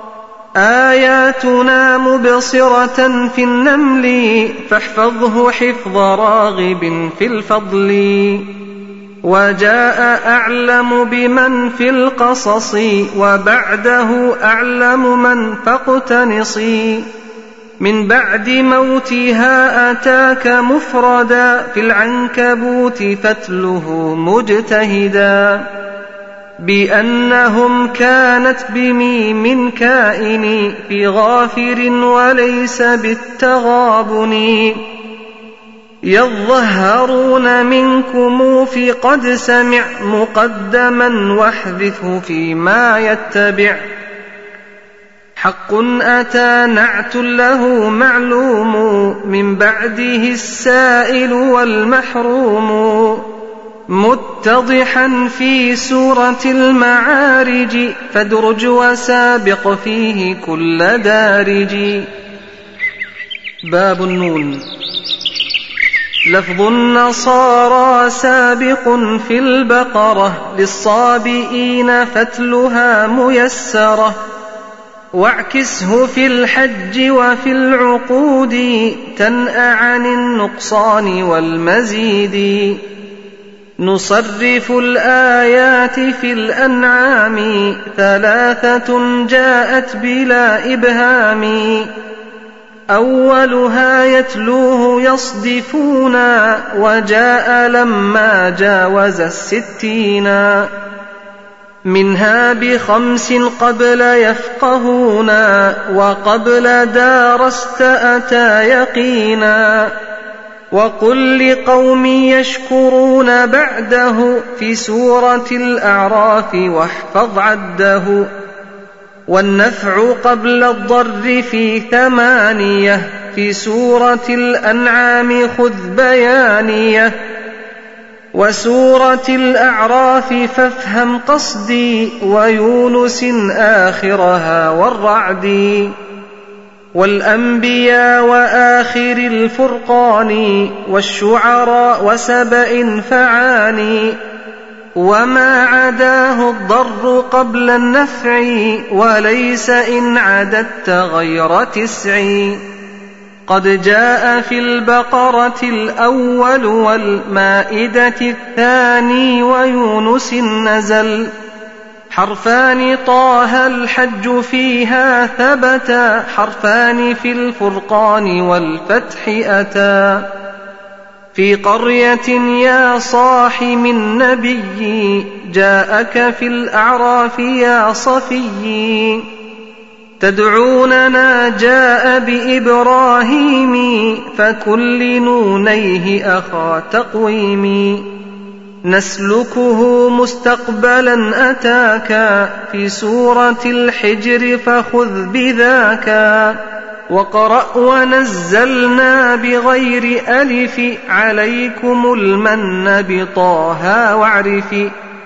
آياتنا مبصرة في النمل فاحفظه حفظ راغب في الفضل وجاء أعلم بمن في القصص وبعده أعلم من فاقتنصي من بعد موتها أتاك مفردا في العنكبوت فتله مجتهدا بأنهم كانت بميم كائن في غافر وليس بالتغابن يظهرون منكم في قد سمع مقدما واحذفه فيما يتبع حق أتى نعت له معلوم من بعده السائل والمحروم متضحا في سورة المعارج فادرج وسابق فيه كل دارج. باب النون. لفظ النصارى سابق في البقرة للصابئين فتلها ميسرة واعكسه في الحج وفي العقود تنأ عن النقصان والمزيد نصرف الآيات في الأنعام ثلاثة جاءت بلا إبهام أولها يتلوه يصدفونا وجاء لما جاوز الستين منها بخمس قبل يفقهونا وقبل دارست أتى يقينا وقل لقوم يشكرون بعده في سورة الأعراف واحفظ عده والنفع قبل الضر في ثمانية في سورة الأنعام خذ بيانية وسورة الأعراف فافهم قصدي ويونس آخرها والرعد والأنبياء وآخر الفرقان والشعراء وسبأ فعاني وما عداه الضر قبل النفع وليس إن عددت غير تسع قد جاء في البقرة الأول والمائدة الثاني ويونس نزل حرفان طه الحج فيها ثبتا حرفان في الفرقان والفتح أتى في قرية يا صاح من نبي جاءك في الأعراف يا صفي تدعوننا جاء بإبراهيم فكل نونيه أخا تقويم نسلكه مستقبلا أتاك في سورة الحجر فخذ بذاك وقرأ ونزلنا بغير ألف عليكم المن بطاها واعرف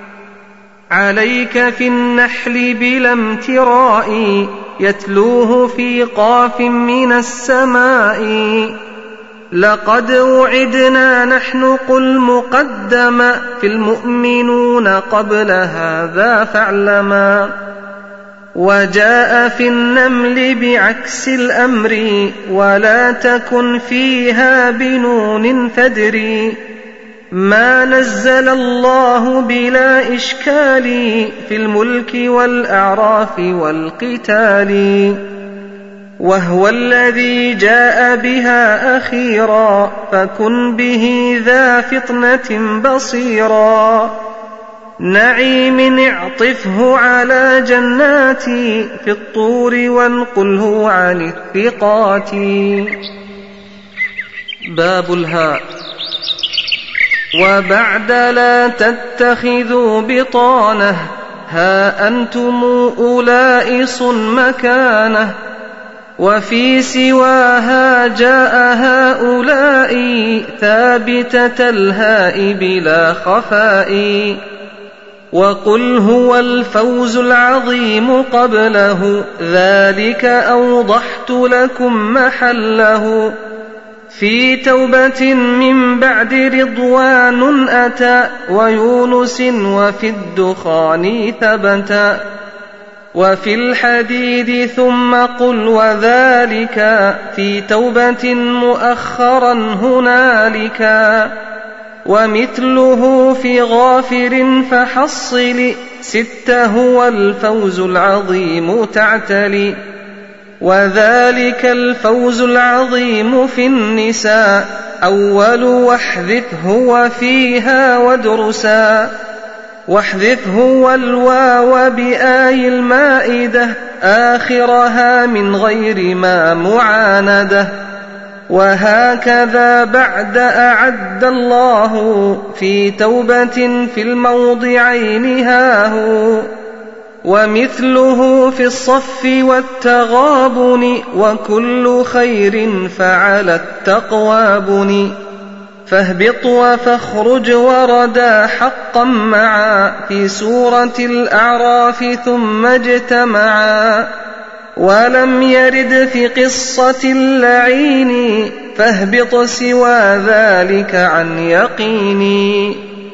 عليك في النحل بلا امتراء يتلوه في قاف من السماء لقد وعدنا نحن قل مقدما في المؤمنون قبل هذا فاعلما وجاء في النمل بعكس الأمر ولا تكن فيها بنون فدري ما نزل الله بلا إشكال في الملك والأعراف والقتال وهو الذي جاء بها أخيرا فكن به ذا فطنة بصيرا نعيم اعطفه على جناتي في الطور وانقله عن الثقات. باب الهاء. وبعد لا تتخذوا بطانة ها أنتم أولئس مكانه وفي سواها جاء هؤلاء ثابتة الهاء بلا خفاء وقل هو الفوز العظيم قبله ذلك أوضحت لكم محله في توبة من بعد رضوان أتى ويونس وفي الدخان ثبتا وفي الحديد ثم قل وذلك في توبة مؤخرا هنالك ومثله في غافر فحصل ست هو الفوز العظيم تعتلي وذلك الفوز العظيم في النساء أول واحذفه وفيها وادرسا واحذفه والواو بآي المائدة آخرها من غير ما معاندة وهكذا بعد أعد الله في توبة في الموضعين هاهو ومثله في الصف والتغابن وكل خير فعلى التقوى بني فاهبط وفاخرج وردا حقا معا في سورة الأعراف ثم اجتمعا ولم يرد في قصة اللعين فاهبط سوى ذلك عن يقيني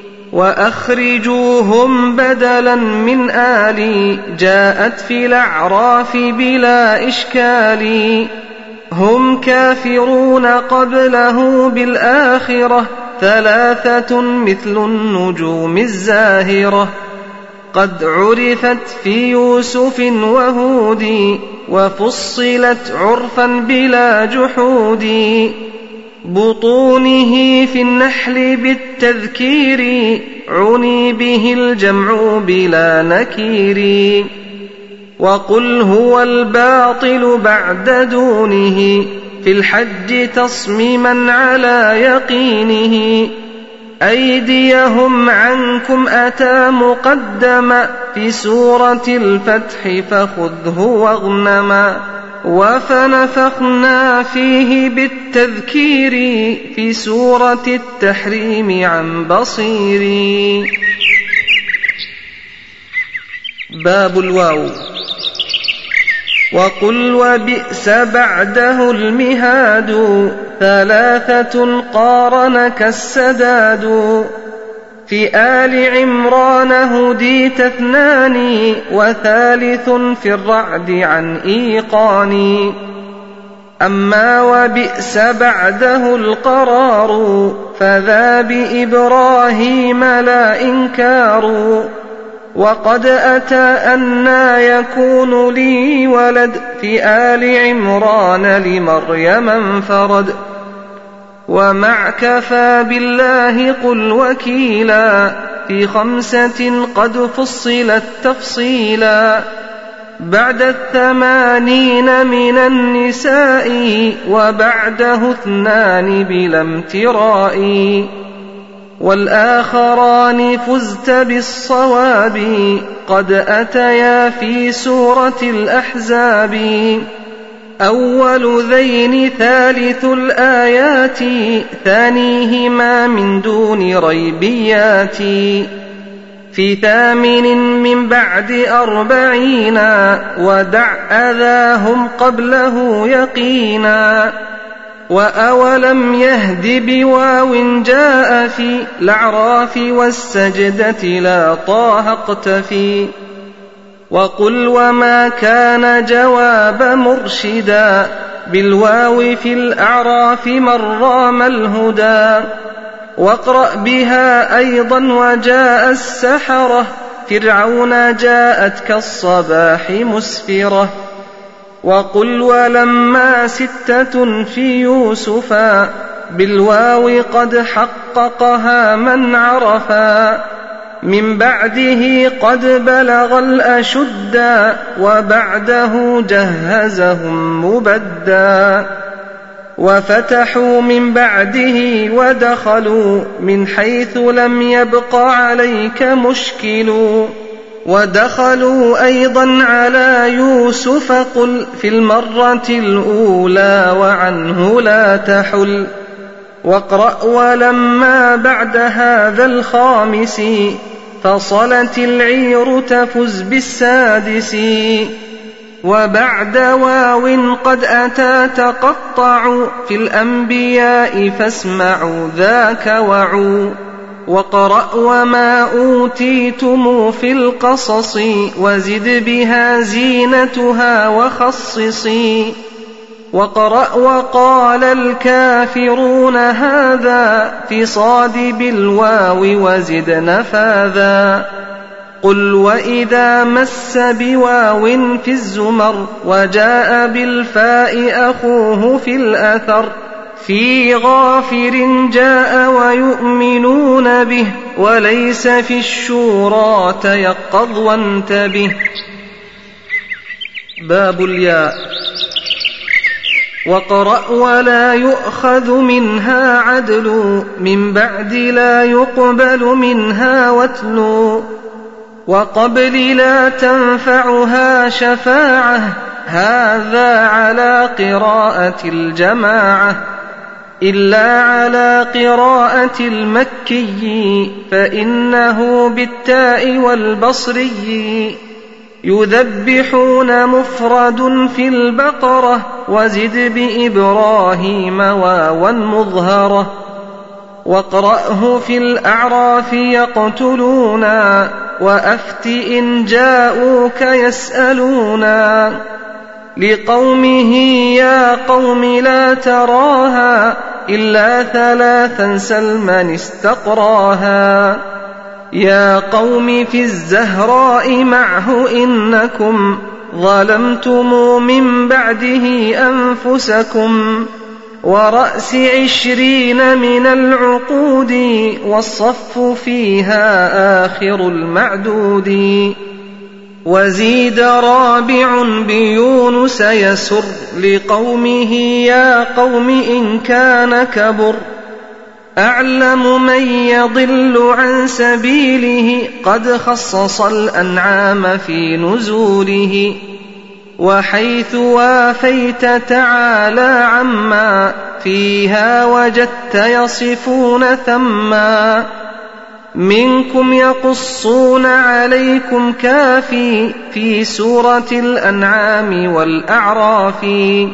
وأخرجوهم بدلا من آلي جاءت في الأعراف بلا إشكال هم كافرون قبله بالآخرة ثلاثة مثل النجوم الزاهرة قد عرفت في يوسف وهود وفصلت عرفا بلا جحود بطونه في النحل بالتذكير عني به الجمع بلا نكير وقل هو الباطل بعد دونه في الحج تصميما على يقينه أيديهم عنكم أتى مقدما في سورة الفتح فخذه واغنما وفنفخنا فيه بالتذكير في سورة التحريم عن بصير. باب الواو. وقل وبئس بعده المهاد ثلاثة قارنك السداد في آل عمران هديت اثنان وثالث في الرعد عن إيقان أما وبئس بعده القرار فذا بإبراهيم لا إنكار وقد أتى أنى يكون لي ولد في آل عمران لمريم انفرد ومع كفى بالله قل وكيلا في خمسة قد فصلت تفصيلا بعد الثمانين من النساء وبعده اثنان بلا امتراء والآخران فزت بالصواب قد أتيا في سورة الأحزاب أول ذين ثالث الآيات ثانيهما من دون ريبيات في ثامن من بعد أربعين ودع أذاهم قبله يقينا وأولم يهد بواو جاء في الأعراف والسجدة لا طه اقتفي وقل وما كان جواب مرشدا بالواو في الأعراف من رام الهدى واقرأ بها أيضا وجاء السحرة فرعون جاءت كالصباح مسفرة وقل ولما ستة في يوسفا بالواو قد حققها من عرفا من بعده قد بلغ الأشدا وبعده جهزهم مبدا وفتحوا من بعده ودخلوا من حيث لم يبق عليك مشكل ودخلوا أيضا على يوسف قل في المرة الأولى وعنه لا تحل واقرأ ولما بعد هذا الخامس فصلت العير تفز بالسادس وبعد واو قد أتى تقطع في الأنبياء فاسمعوا ذاك وعوا وقرأ وما أوتيتم في القصص وزد بها زينتها وخصصي وقرأ وقال الكافرون هذا في صاد بالواو وزد نفاذا قل وإذا مس بواو في الزمر وجاء بالفاء أخوه في الأثر في غافر جاء ويؤمنون به وليس في الشورى تيقظ وانتبه. باب الياء. وقرأ ولا يؤخذ منها عدل من بعد لا يقبل منها واتل وقبل لا تنفعها شفاعة هذا على قراءة الجماعة إلا على قراءة المكي فإنه بالتاء والبصري يذبحون مفرد في البقرة وزد بإبراهيم واوا مظهرة واقرأه في الأعراف يقتلونا وأفت إن جاءوك يسألونا لقومه يا قوم لا تراها إلا ثلاثا سلما استقراها يا قوم في الزهراء معه إنكم ظلمتم من بعده أنفسكم ورأس عشرين من العقود والصف فيها آخر المعدود وزيد رابع بيونس يسر لقومه يا قوم إن كان كبر أعلم من يضل عن سبيله قد خصص الأنعام في نزوله وحيث وافيت تعالى عما فيها وجدت يصفون ثما منكم يقصون عليكم كافي في سورة الأنعام والأعراف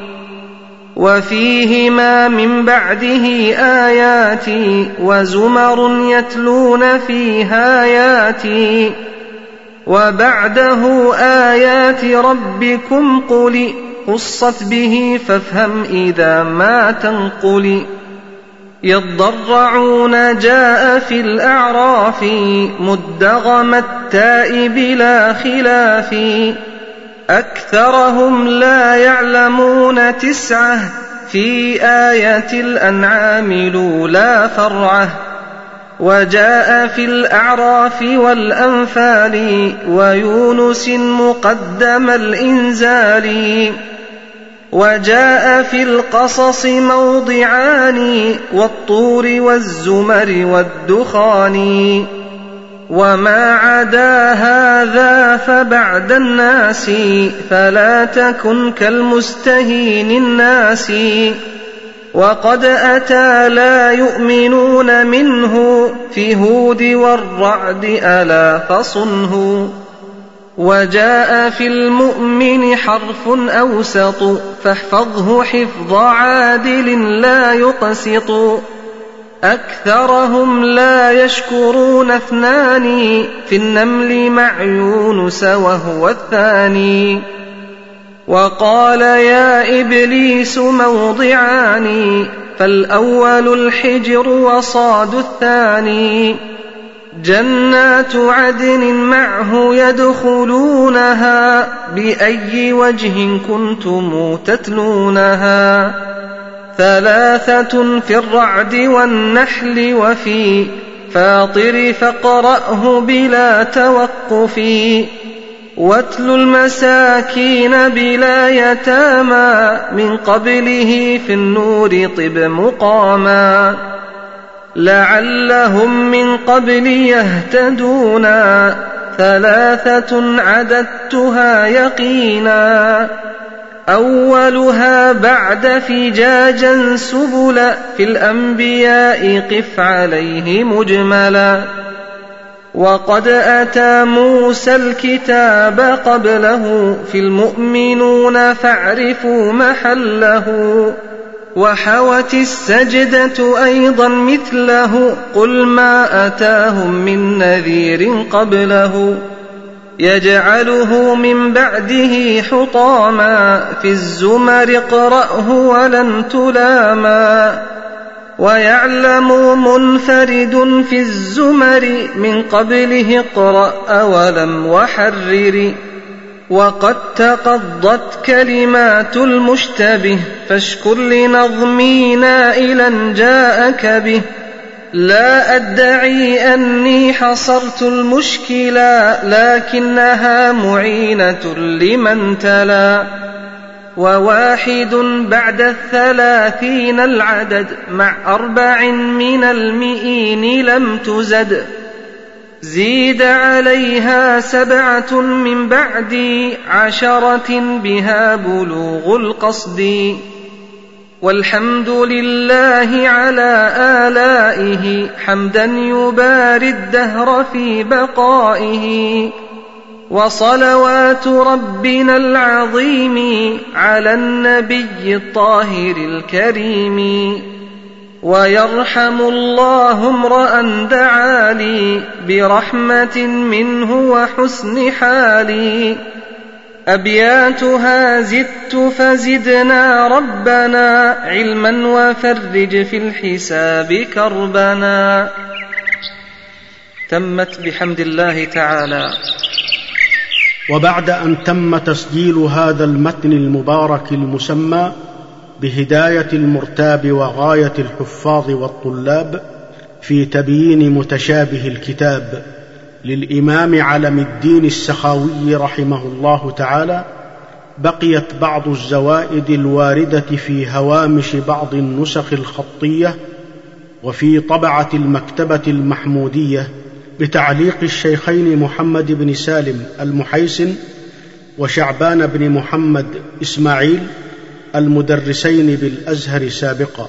وفيهما من بعده آيات وزمر يتلون فيها آيات وبعده آيات ربكم قل قصت به فافهم إذا ما تنقل يضرعون جاء في الأعراف مدغم التاء بلا خلاف أكثرهم لا يعلمون تسعة في آية الأنعام لولا فرعه وجاء في الأعراف والأنفال ويونس مقدم الإنزال وجاء في القصص موضعان والطور والزمر والدخان وما عدا هذا فبعد الناس فلا تكن كالمستهين الناس وقد أتى لا يؤمنون منه في هود والرعد ألا فصنه وجاء في المؤمن حرف أوسط فاحفظه حفظ عادل لا يقسط أكثرهم لا يشكرون اثنان في النمل مع يونس وهو الثاني وقال يا إبليس موضعان فالأول الحجر وصاد الثاني جنات عدن معه يدخلونها بأي وجه كنتم تتلونها ثلاثة في الرعد والنحل وفي فاطر فاقرأه بلا توقف واتل المساكين بلا يتامى من قبله في النور طب مقاما لعلهم من قبل يهتدونا ثلاثة عددتها يقينا أولها بعد فجاجا سبلا في الأنبياء قف عليه مجملا وقد أتى موسى الكتاب قبله في المؤمنون فاعرفوا محله وحوت السجدة أيضا مثله قل ما أتاهم من نذير قبله يجعله من بعده حطاما في الزمر اقرأه ولن تلاما ويعلم منفرد في الزمر من قبله اقرأ ولم وحرر وقد تقضت كلمات المشتبه فاشكر لنظمي نائلا جاءك به لا أدعي أني حصرت المشكلا لكنها معينة لمن تلا وواحد بعد الثلاثين العدد مع أربع من المئين لم تزد زيد عليها سبعة من بعد عشرة بها بلوغ القصد والحمد لله على آلائه حمدا يباري الدهر في بقائه وصلوات ربنا العظيم على النبي الطاهر الكريم ويرحم الله امرأ دعا لي برحمة منه وحسن حالي أبياتها زدت فزدنا ربنا علما وفرج في الحساب كربنا. تمت بحمد الله تعالى.
وبعد أن تم تسجيل هذا المتن المبارك المسمى بهداية المرتاب وغاية الحفاظ والطلاب في تبيين متشابه الكتاب للإمام علم الدين السخاوي رحمه الله تعالى، بقيت بعض الزوائد الواردة في هوامش بعض النسخ الخطية وفي طبعة المكتبة المحمودية بتعليق الشيخين محمد بن سالم المحيسن وشعبان بن محمد إسماعيل المدرسين بالأزهر سابقا.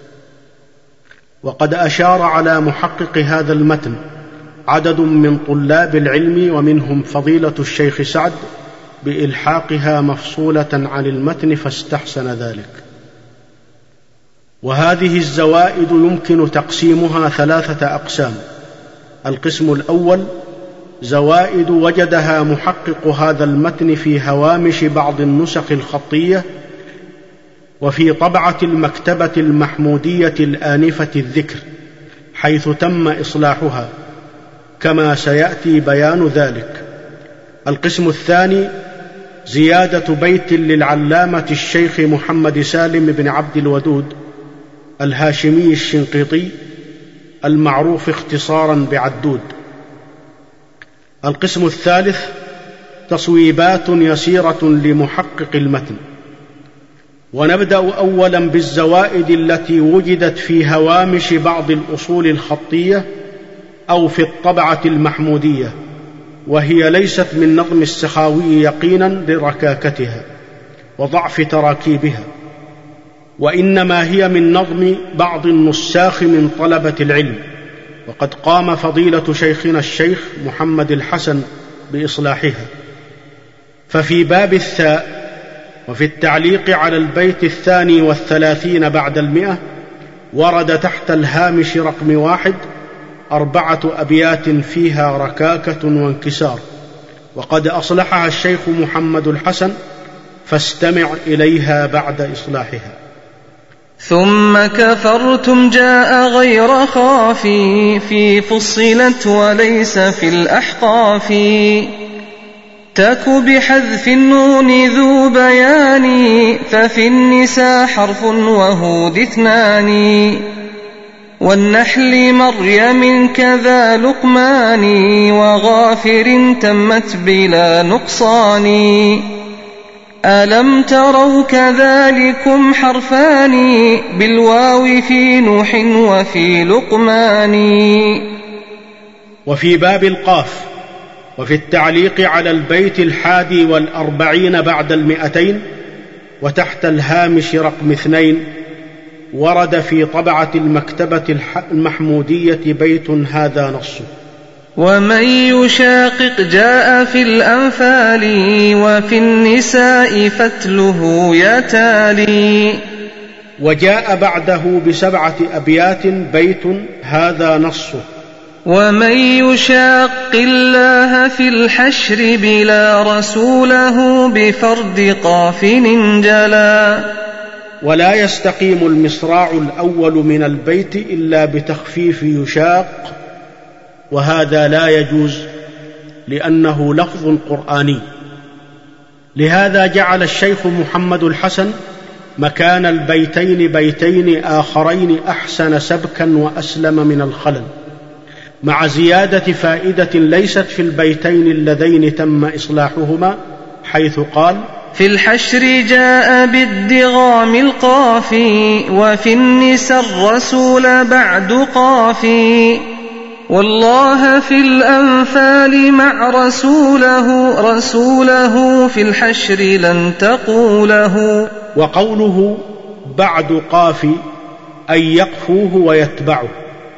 وقد أشار على محقق هذا المتن عدد من طلاب العلم ومنهم فضيلة الشيخ سعد بإلحاقها مفصولة عن المتن فاستحسن ذلك. وهذه الزوائد يمكن تقسيمها ثلاثة أقسام. القسم الأول زوائد وجدها محقق هذا المتن في هوامش بعض النسخ الخطية وفي طبعة المكتبة المحمودية الآنفة الذكر حيث تم إصلاحها كما سيأتي بيان ذلك. القسم الثاني زيادة بيت للعلامة الشيخ محمد سالم بن عبد الودود الهاشمي الشنقيطي المعروف اختصارا بعدود. القسم الثالث تصويبات يسيرة لمحقق المتن. ونبدأ أولا بالزوائد التي وجدت في هوامش بعض الأصول الخطية أو في الطبعة المحمودية، وهي ليست من نظم السخاوي يقينا لركاكتها وضعف تراكيبها، وإنما هي من نظم بعض النساخ من طلبة العلم، وقد قام فضيلة شيخنا الشيخ محمد الحسن بإصلاحها. ففي باب الثاء وفي التعليق على البيت الثاني والثلاثين بعد المئة ورد تحت الهامش رقم واحد أربعة أبيات فيها ركاكة وانكسار، وقد أصلحها الشيخ محمد الحسن فاستمع إليها بعد إصلاحها.
ثم كفرتم جاء غير خافي في فصلت وليس في الأحقاف تك بحذف النون ذو بيان ففي النساء حرف وهود اثنان والنحل مريم كذا لقمان وغافر تمت بلا نقصان ألم تروا كذلكم حرفان بالواو في نوح وفي لقمان.
وفي باب القاف وفي التعليق على البيت الحادي والأربعين بعد المئتين وتحت الهامش رقم اثنين ورد في طبعة المكتبة المحمودية بيت هذا نصه:
ومن يشاقق جاء في الأنفال وفي النساء فتله يتالي.
وجاء بعده بسبعة أبيات بيت هذا نصه:
ومن يشاق الله في الحشر بلا رسوله بفرد قاف انجلا.
ولا يستقيم المصراع الأول من البيت إلا بتخفيف يشاق، وهذا لا يجوز لأنه لفظ قرآني. لهذا جعل الشيخ محمد الحسن مكان البيتين بيتين آخرين أحسن سبكا وأسلم من الخلل، مع زيادة فائدة ليست في البيتين اللذين تم إصلاحهما، حيث قال:
في الحشر جاء بالدغام القافي وفي النساء الرسول بعد قافي والله في الأنفال مع رسوله رسوله في الحشر لن تقوله.
وقوله بعد قافي أي يقفوه ويتبعه.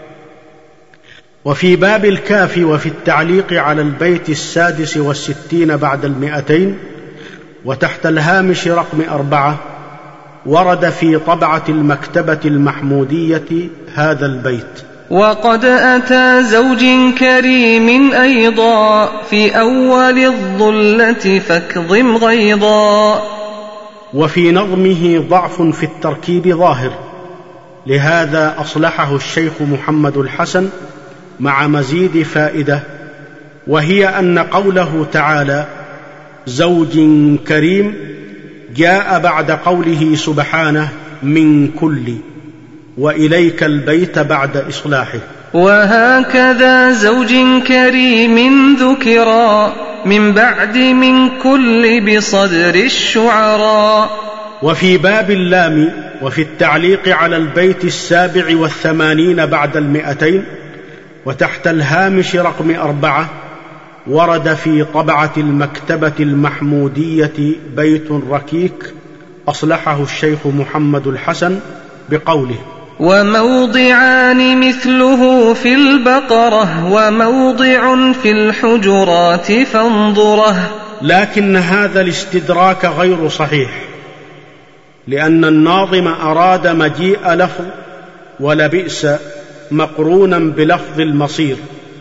وفي باب الكاف وفي التعليق على البيت السادس والستين بعد المئتين وتحت الهامش رقم أربعة ورد في طبعة المكتبة المحمودية هذا البيت:
وقد أتى زوج كريم أيضا في أول الظلة فاكظم غيظا.
وفي نظمه ضعف في التركيب ظاهر، لهذا أصلحه الشيخ محمد الحسن مع مزيد فائدة، وهي أن قوله تعالى زوج كريم جاء بعد قوله سبحانه من كل، وإليك البيت بعد إصلاحه.
وهكذا زوج كريم ذكرا من بعد من كل بصدر الشعراء.
وفي باب اللام وفي التعليق على البيت السابع والثمانين بعد المئتين وتحت الهامش رقم أربعة ورد في طبعة المكتبة المحمودية بيت ركيك أصلحه الشيخ محمد الحسن بقوله:
وموضعان مثله في البقرة وموضع في الحجرات فانظره.
لكن هذا الاستدراك غير صحيح، لأن الناظم أراد مجيء لفظ ولبئس مقرونا بلفظ المصير،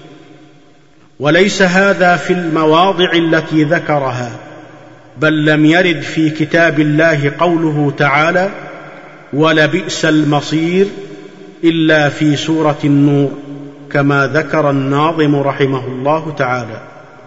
وليس هذا في المواضع التي ذكرها، بل لم يرد في كتاب الله قوله تعالى ولبئس المصير إلا في سورة النور، كما ذكر الناظم رحمه الله تعالى.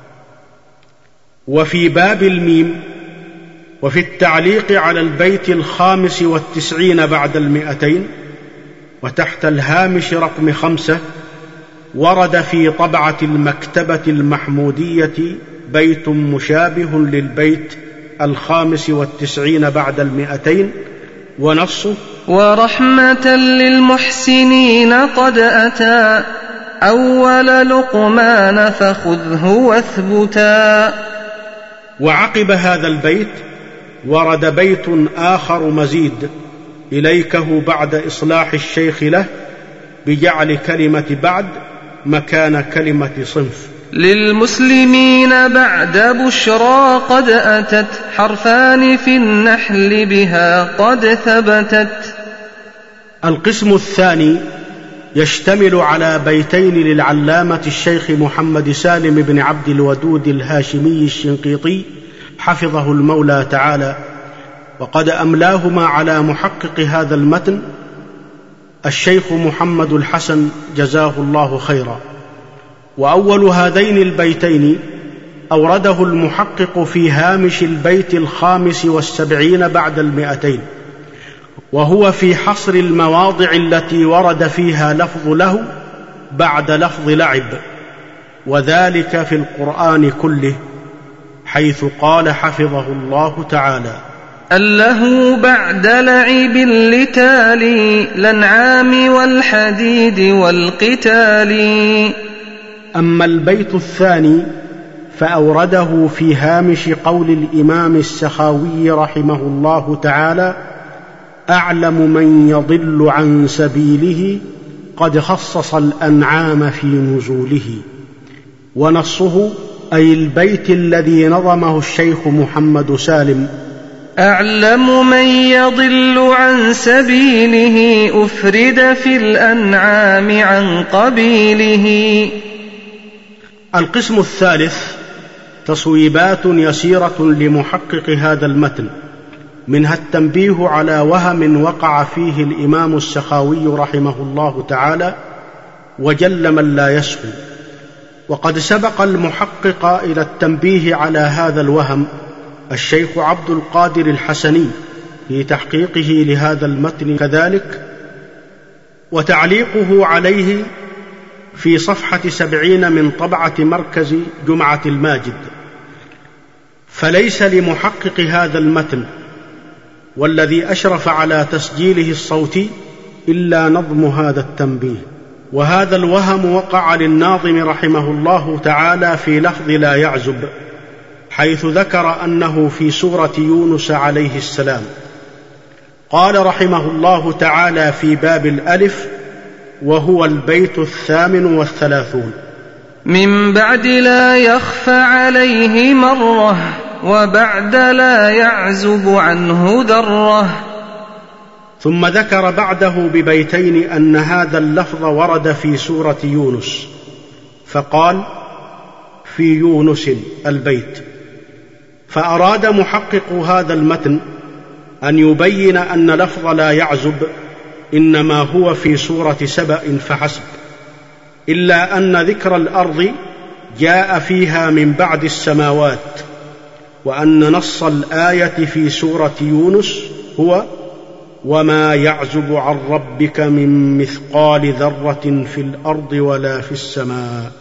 وفي باب الميم وفي التعليق على البيت الخامس والتسعين بعد المئتين وتحت الهامش رقم خمسة ورد في طبعة المكتبة المحمودية بيت مشابه للبيت الخامس والتسعين بعد المئتين ونصه:
ورحمة للمحسنين قد أتى أول لقمان فخذه واثبتا.
وعقب هذا البيت ورد بيت آخر مزيد إليكه بعد إصلاح الشيخ له بجعل كلمة بعد مكان كلمة صنف:
للمسلمين بعد بشرى قد أتت حرفان في النحل بها قد ثبتت.
القسم الثاني يشتمل على بيتين للعلامة الشيخ محمد سالم بن عبد الودود الهاشمي الشنقيطي حفظه المولى تعالى، وقد أملاهما على محقق هذا المتن الشيخ محمد الحسن جزاه الله خيرا. وأول هذين البيتين أورده المحقق في هامش البيت الخامس والسبعين بعد المئتين، وهو في حصر المواضع التي ورد فيها لفظ له بعد لفظ لعب، وذلك في القرآن كله، حيث قال حفظه الله تعالى:
اللهو بعد لعب لتالي الأنعام والحديد والقتال.
أما البيت الثاني فأورده في هامش قول الإمام السخاوي رحمه الله تعالى: أعلم من يضل عن سبيله قد خصص الأنعام في نزوله. ونصه أي البيت الذي نظمه الشيخ محمد سالم:
أعلم من يضل عن سبيله أفرد في الأنعام عن قبيله.
القسم الثالث تصويبات يسيرة لمحقق هذا المتن، منها التنبيه على وهم وقع فيه الإمام السخاوي رحمه الله تعالى، وجل من لا يسهو. وقد سبق المحقق إلى التنبيه على هذا الوهم الشيخ عبد القادر الحسني في تحقيقه لهذا المتن كذلك، وتعليقه عليه في صفحة سبعين من طبعة مركز جمعة الماجد. فليس لمحقق هذا المتن والذي أشرف على تسجيله الصوتي إلا نظم هذا التنبيه. وهذا الوهم وقع للناظم رحمه الله تعالى في لفظ لا يعزب، حيث ذكر أنه في سورة يونس عليه السلام. قال رحمه الله تعالى في باب الألف: وهو البيت الثامن والثلاثون:
من بعد لا يخفى عليه مرة، وبعد لا يعزب عنه ذرة.
ثم ذكر بعده ببيتين أن هذا اللفظ ورد في سورة يونس، فقال: في يونس البيت. فأراد محقق هذا المتن أن يبين أن لفظ لا يعزب إنما هو في سورة سبأ فحسب، إلا أن ذكر الأرض جاء فيها من بعد السماوات، وأن نص الآية في سورة يونس هو: وما يعزب عن ربك من مثقال ذرة في الأرض ولا في السماء.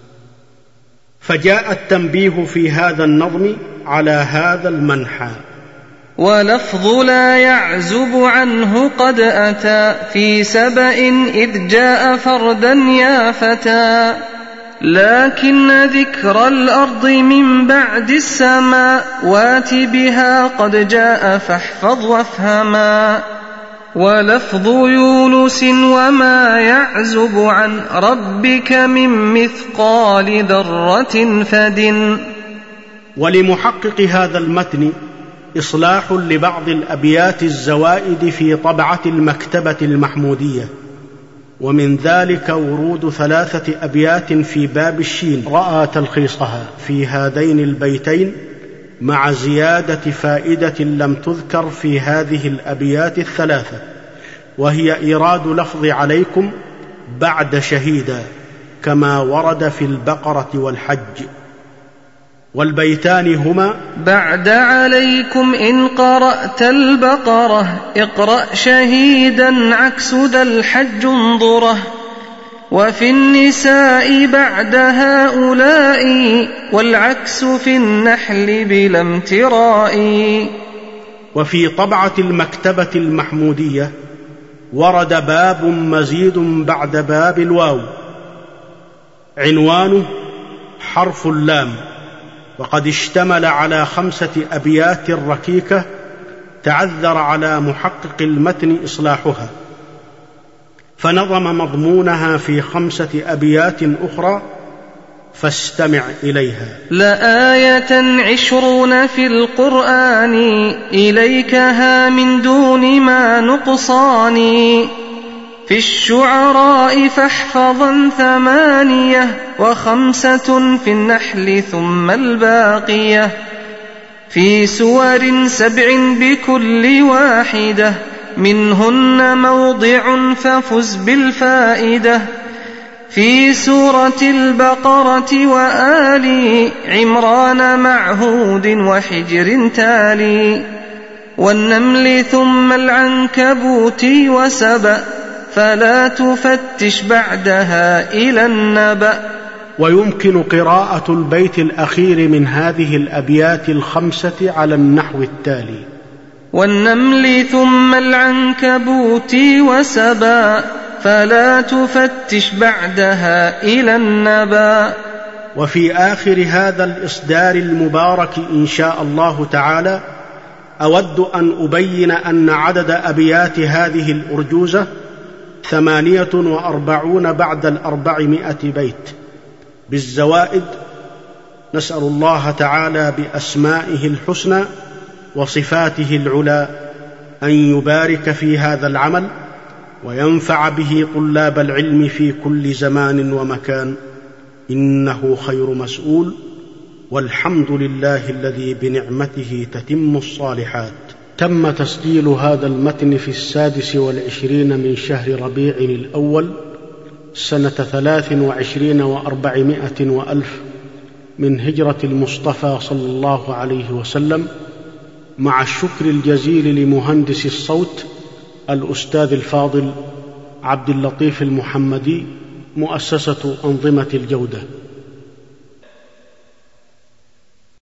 فجاء التنبيه في هذا النظم على هذا المنحى.
ولفظ لا يعزب عنه قد أتى في سبأ إذ جاء فردا يا فتى، لكن ذكر الأرض من بعد السماء وات بها قد جاء فاحفظ وافهما. ولفظ يونس وما يعزب عن ربك من مثقال ذرة فدن.
ولمحقق هذا المتن إصلاح لبعض الأبيات الزوائد في طبعة المكتبة المحمودية، ومن ذلك ورود ثلاثة أبيات في باب الشين رأى تلخيصها في هذين البيتين، مع زيادة فائدة لم تذكر في هذه الأبيات الثلاثة، وهي إيراد لفظ عليكم بعد شهيدا كما ورد في البقرة والحج. والبيتان هما:
بعد عليكم إن قرأت البقرة اقرأ شهيدا عكس ذا الحج انظره. وفي النساء بعد هؤلاء والعكس في النحل بلا امتراء.
وفي طبعة المكتبة المحمودية ورد باب مزيد بعد باب الواو، عنوانه حرف اللام، وقد اشتمل على خمسة أبيات ركيكة تعذر على محقق المتن إصلاحها، فنظم مضمونها في خمسة أبيات أخرى، فاستمع إليها.
لآية عشرون في القرآن إليكها من دون ما نقصان. في الشعراء فاحفظا ثمانية وخمسة في النحل ثم الباقية. في سور سبع بكل واحدة منهن موضع ففز بالفائدة. في سورة البقرة وآل عمران مع هود وحجر تالي. والنمل ثم العنكبوت وسبأ فلا تفتش بعدها إلى النبأ.
ويمكن قراءة البيت الأخير من هذه الأبيات الخمسة على النحو التالي:
والنمل ثم العنكبوت وسبأ فلا تفتش بعدها إلى النبأ.
وفي آخر هذا الإصدار المبارك إن شاء الله تعالى أود أن أبين أن عدد أبيات هذه الأرجوزة ثمانية وأربعون بعد الأربعمائة بيت بالزوائد. نسأل الله تعالى بأسمائه الحسنى وصفاته العلى أن يبارك في هذا العمل وينفع به طلاب العلم في كل زمان ومكان، إنه خير مسؤول، والحمد لله الذي بنعمته تتم الصالحات. تم تسجيل هذا المتن في السادس والعشرين من شهر ربيع الأول سنة ثلاث وعشرين وأربعمائة وألف من هجرة المصطفى صلى الله عليه وسلم، مع الشكر الجزيل لمهندس الصوت الأستاذ الفاضل عبد اللطيف المحمدي، مؤسسة أنظمة الجودة.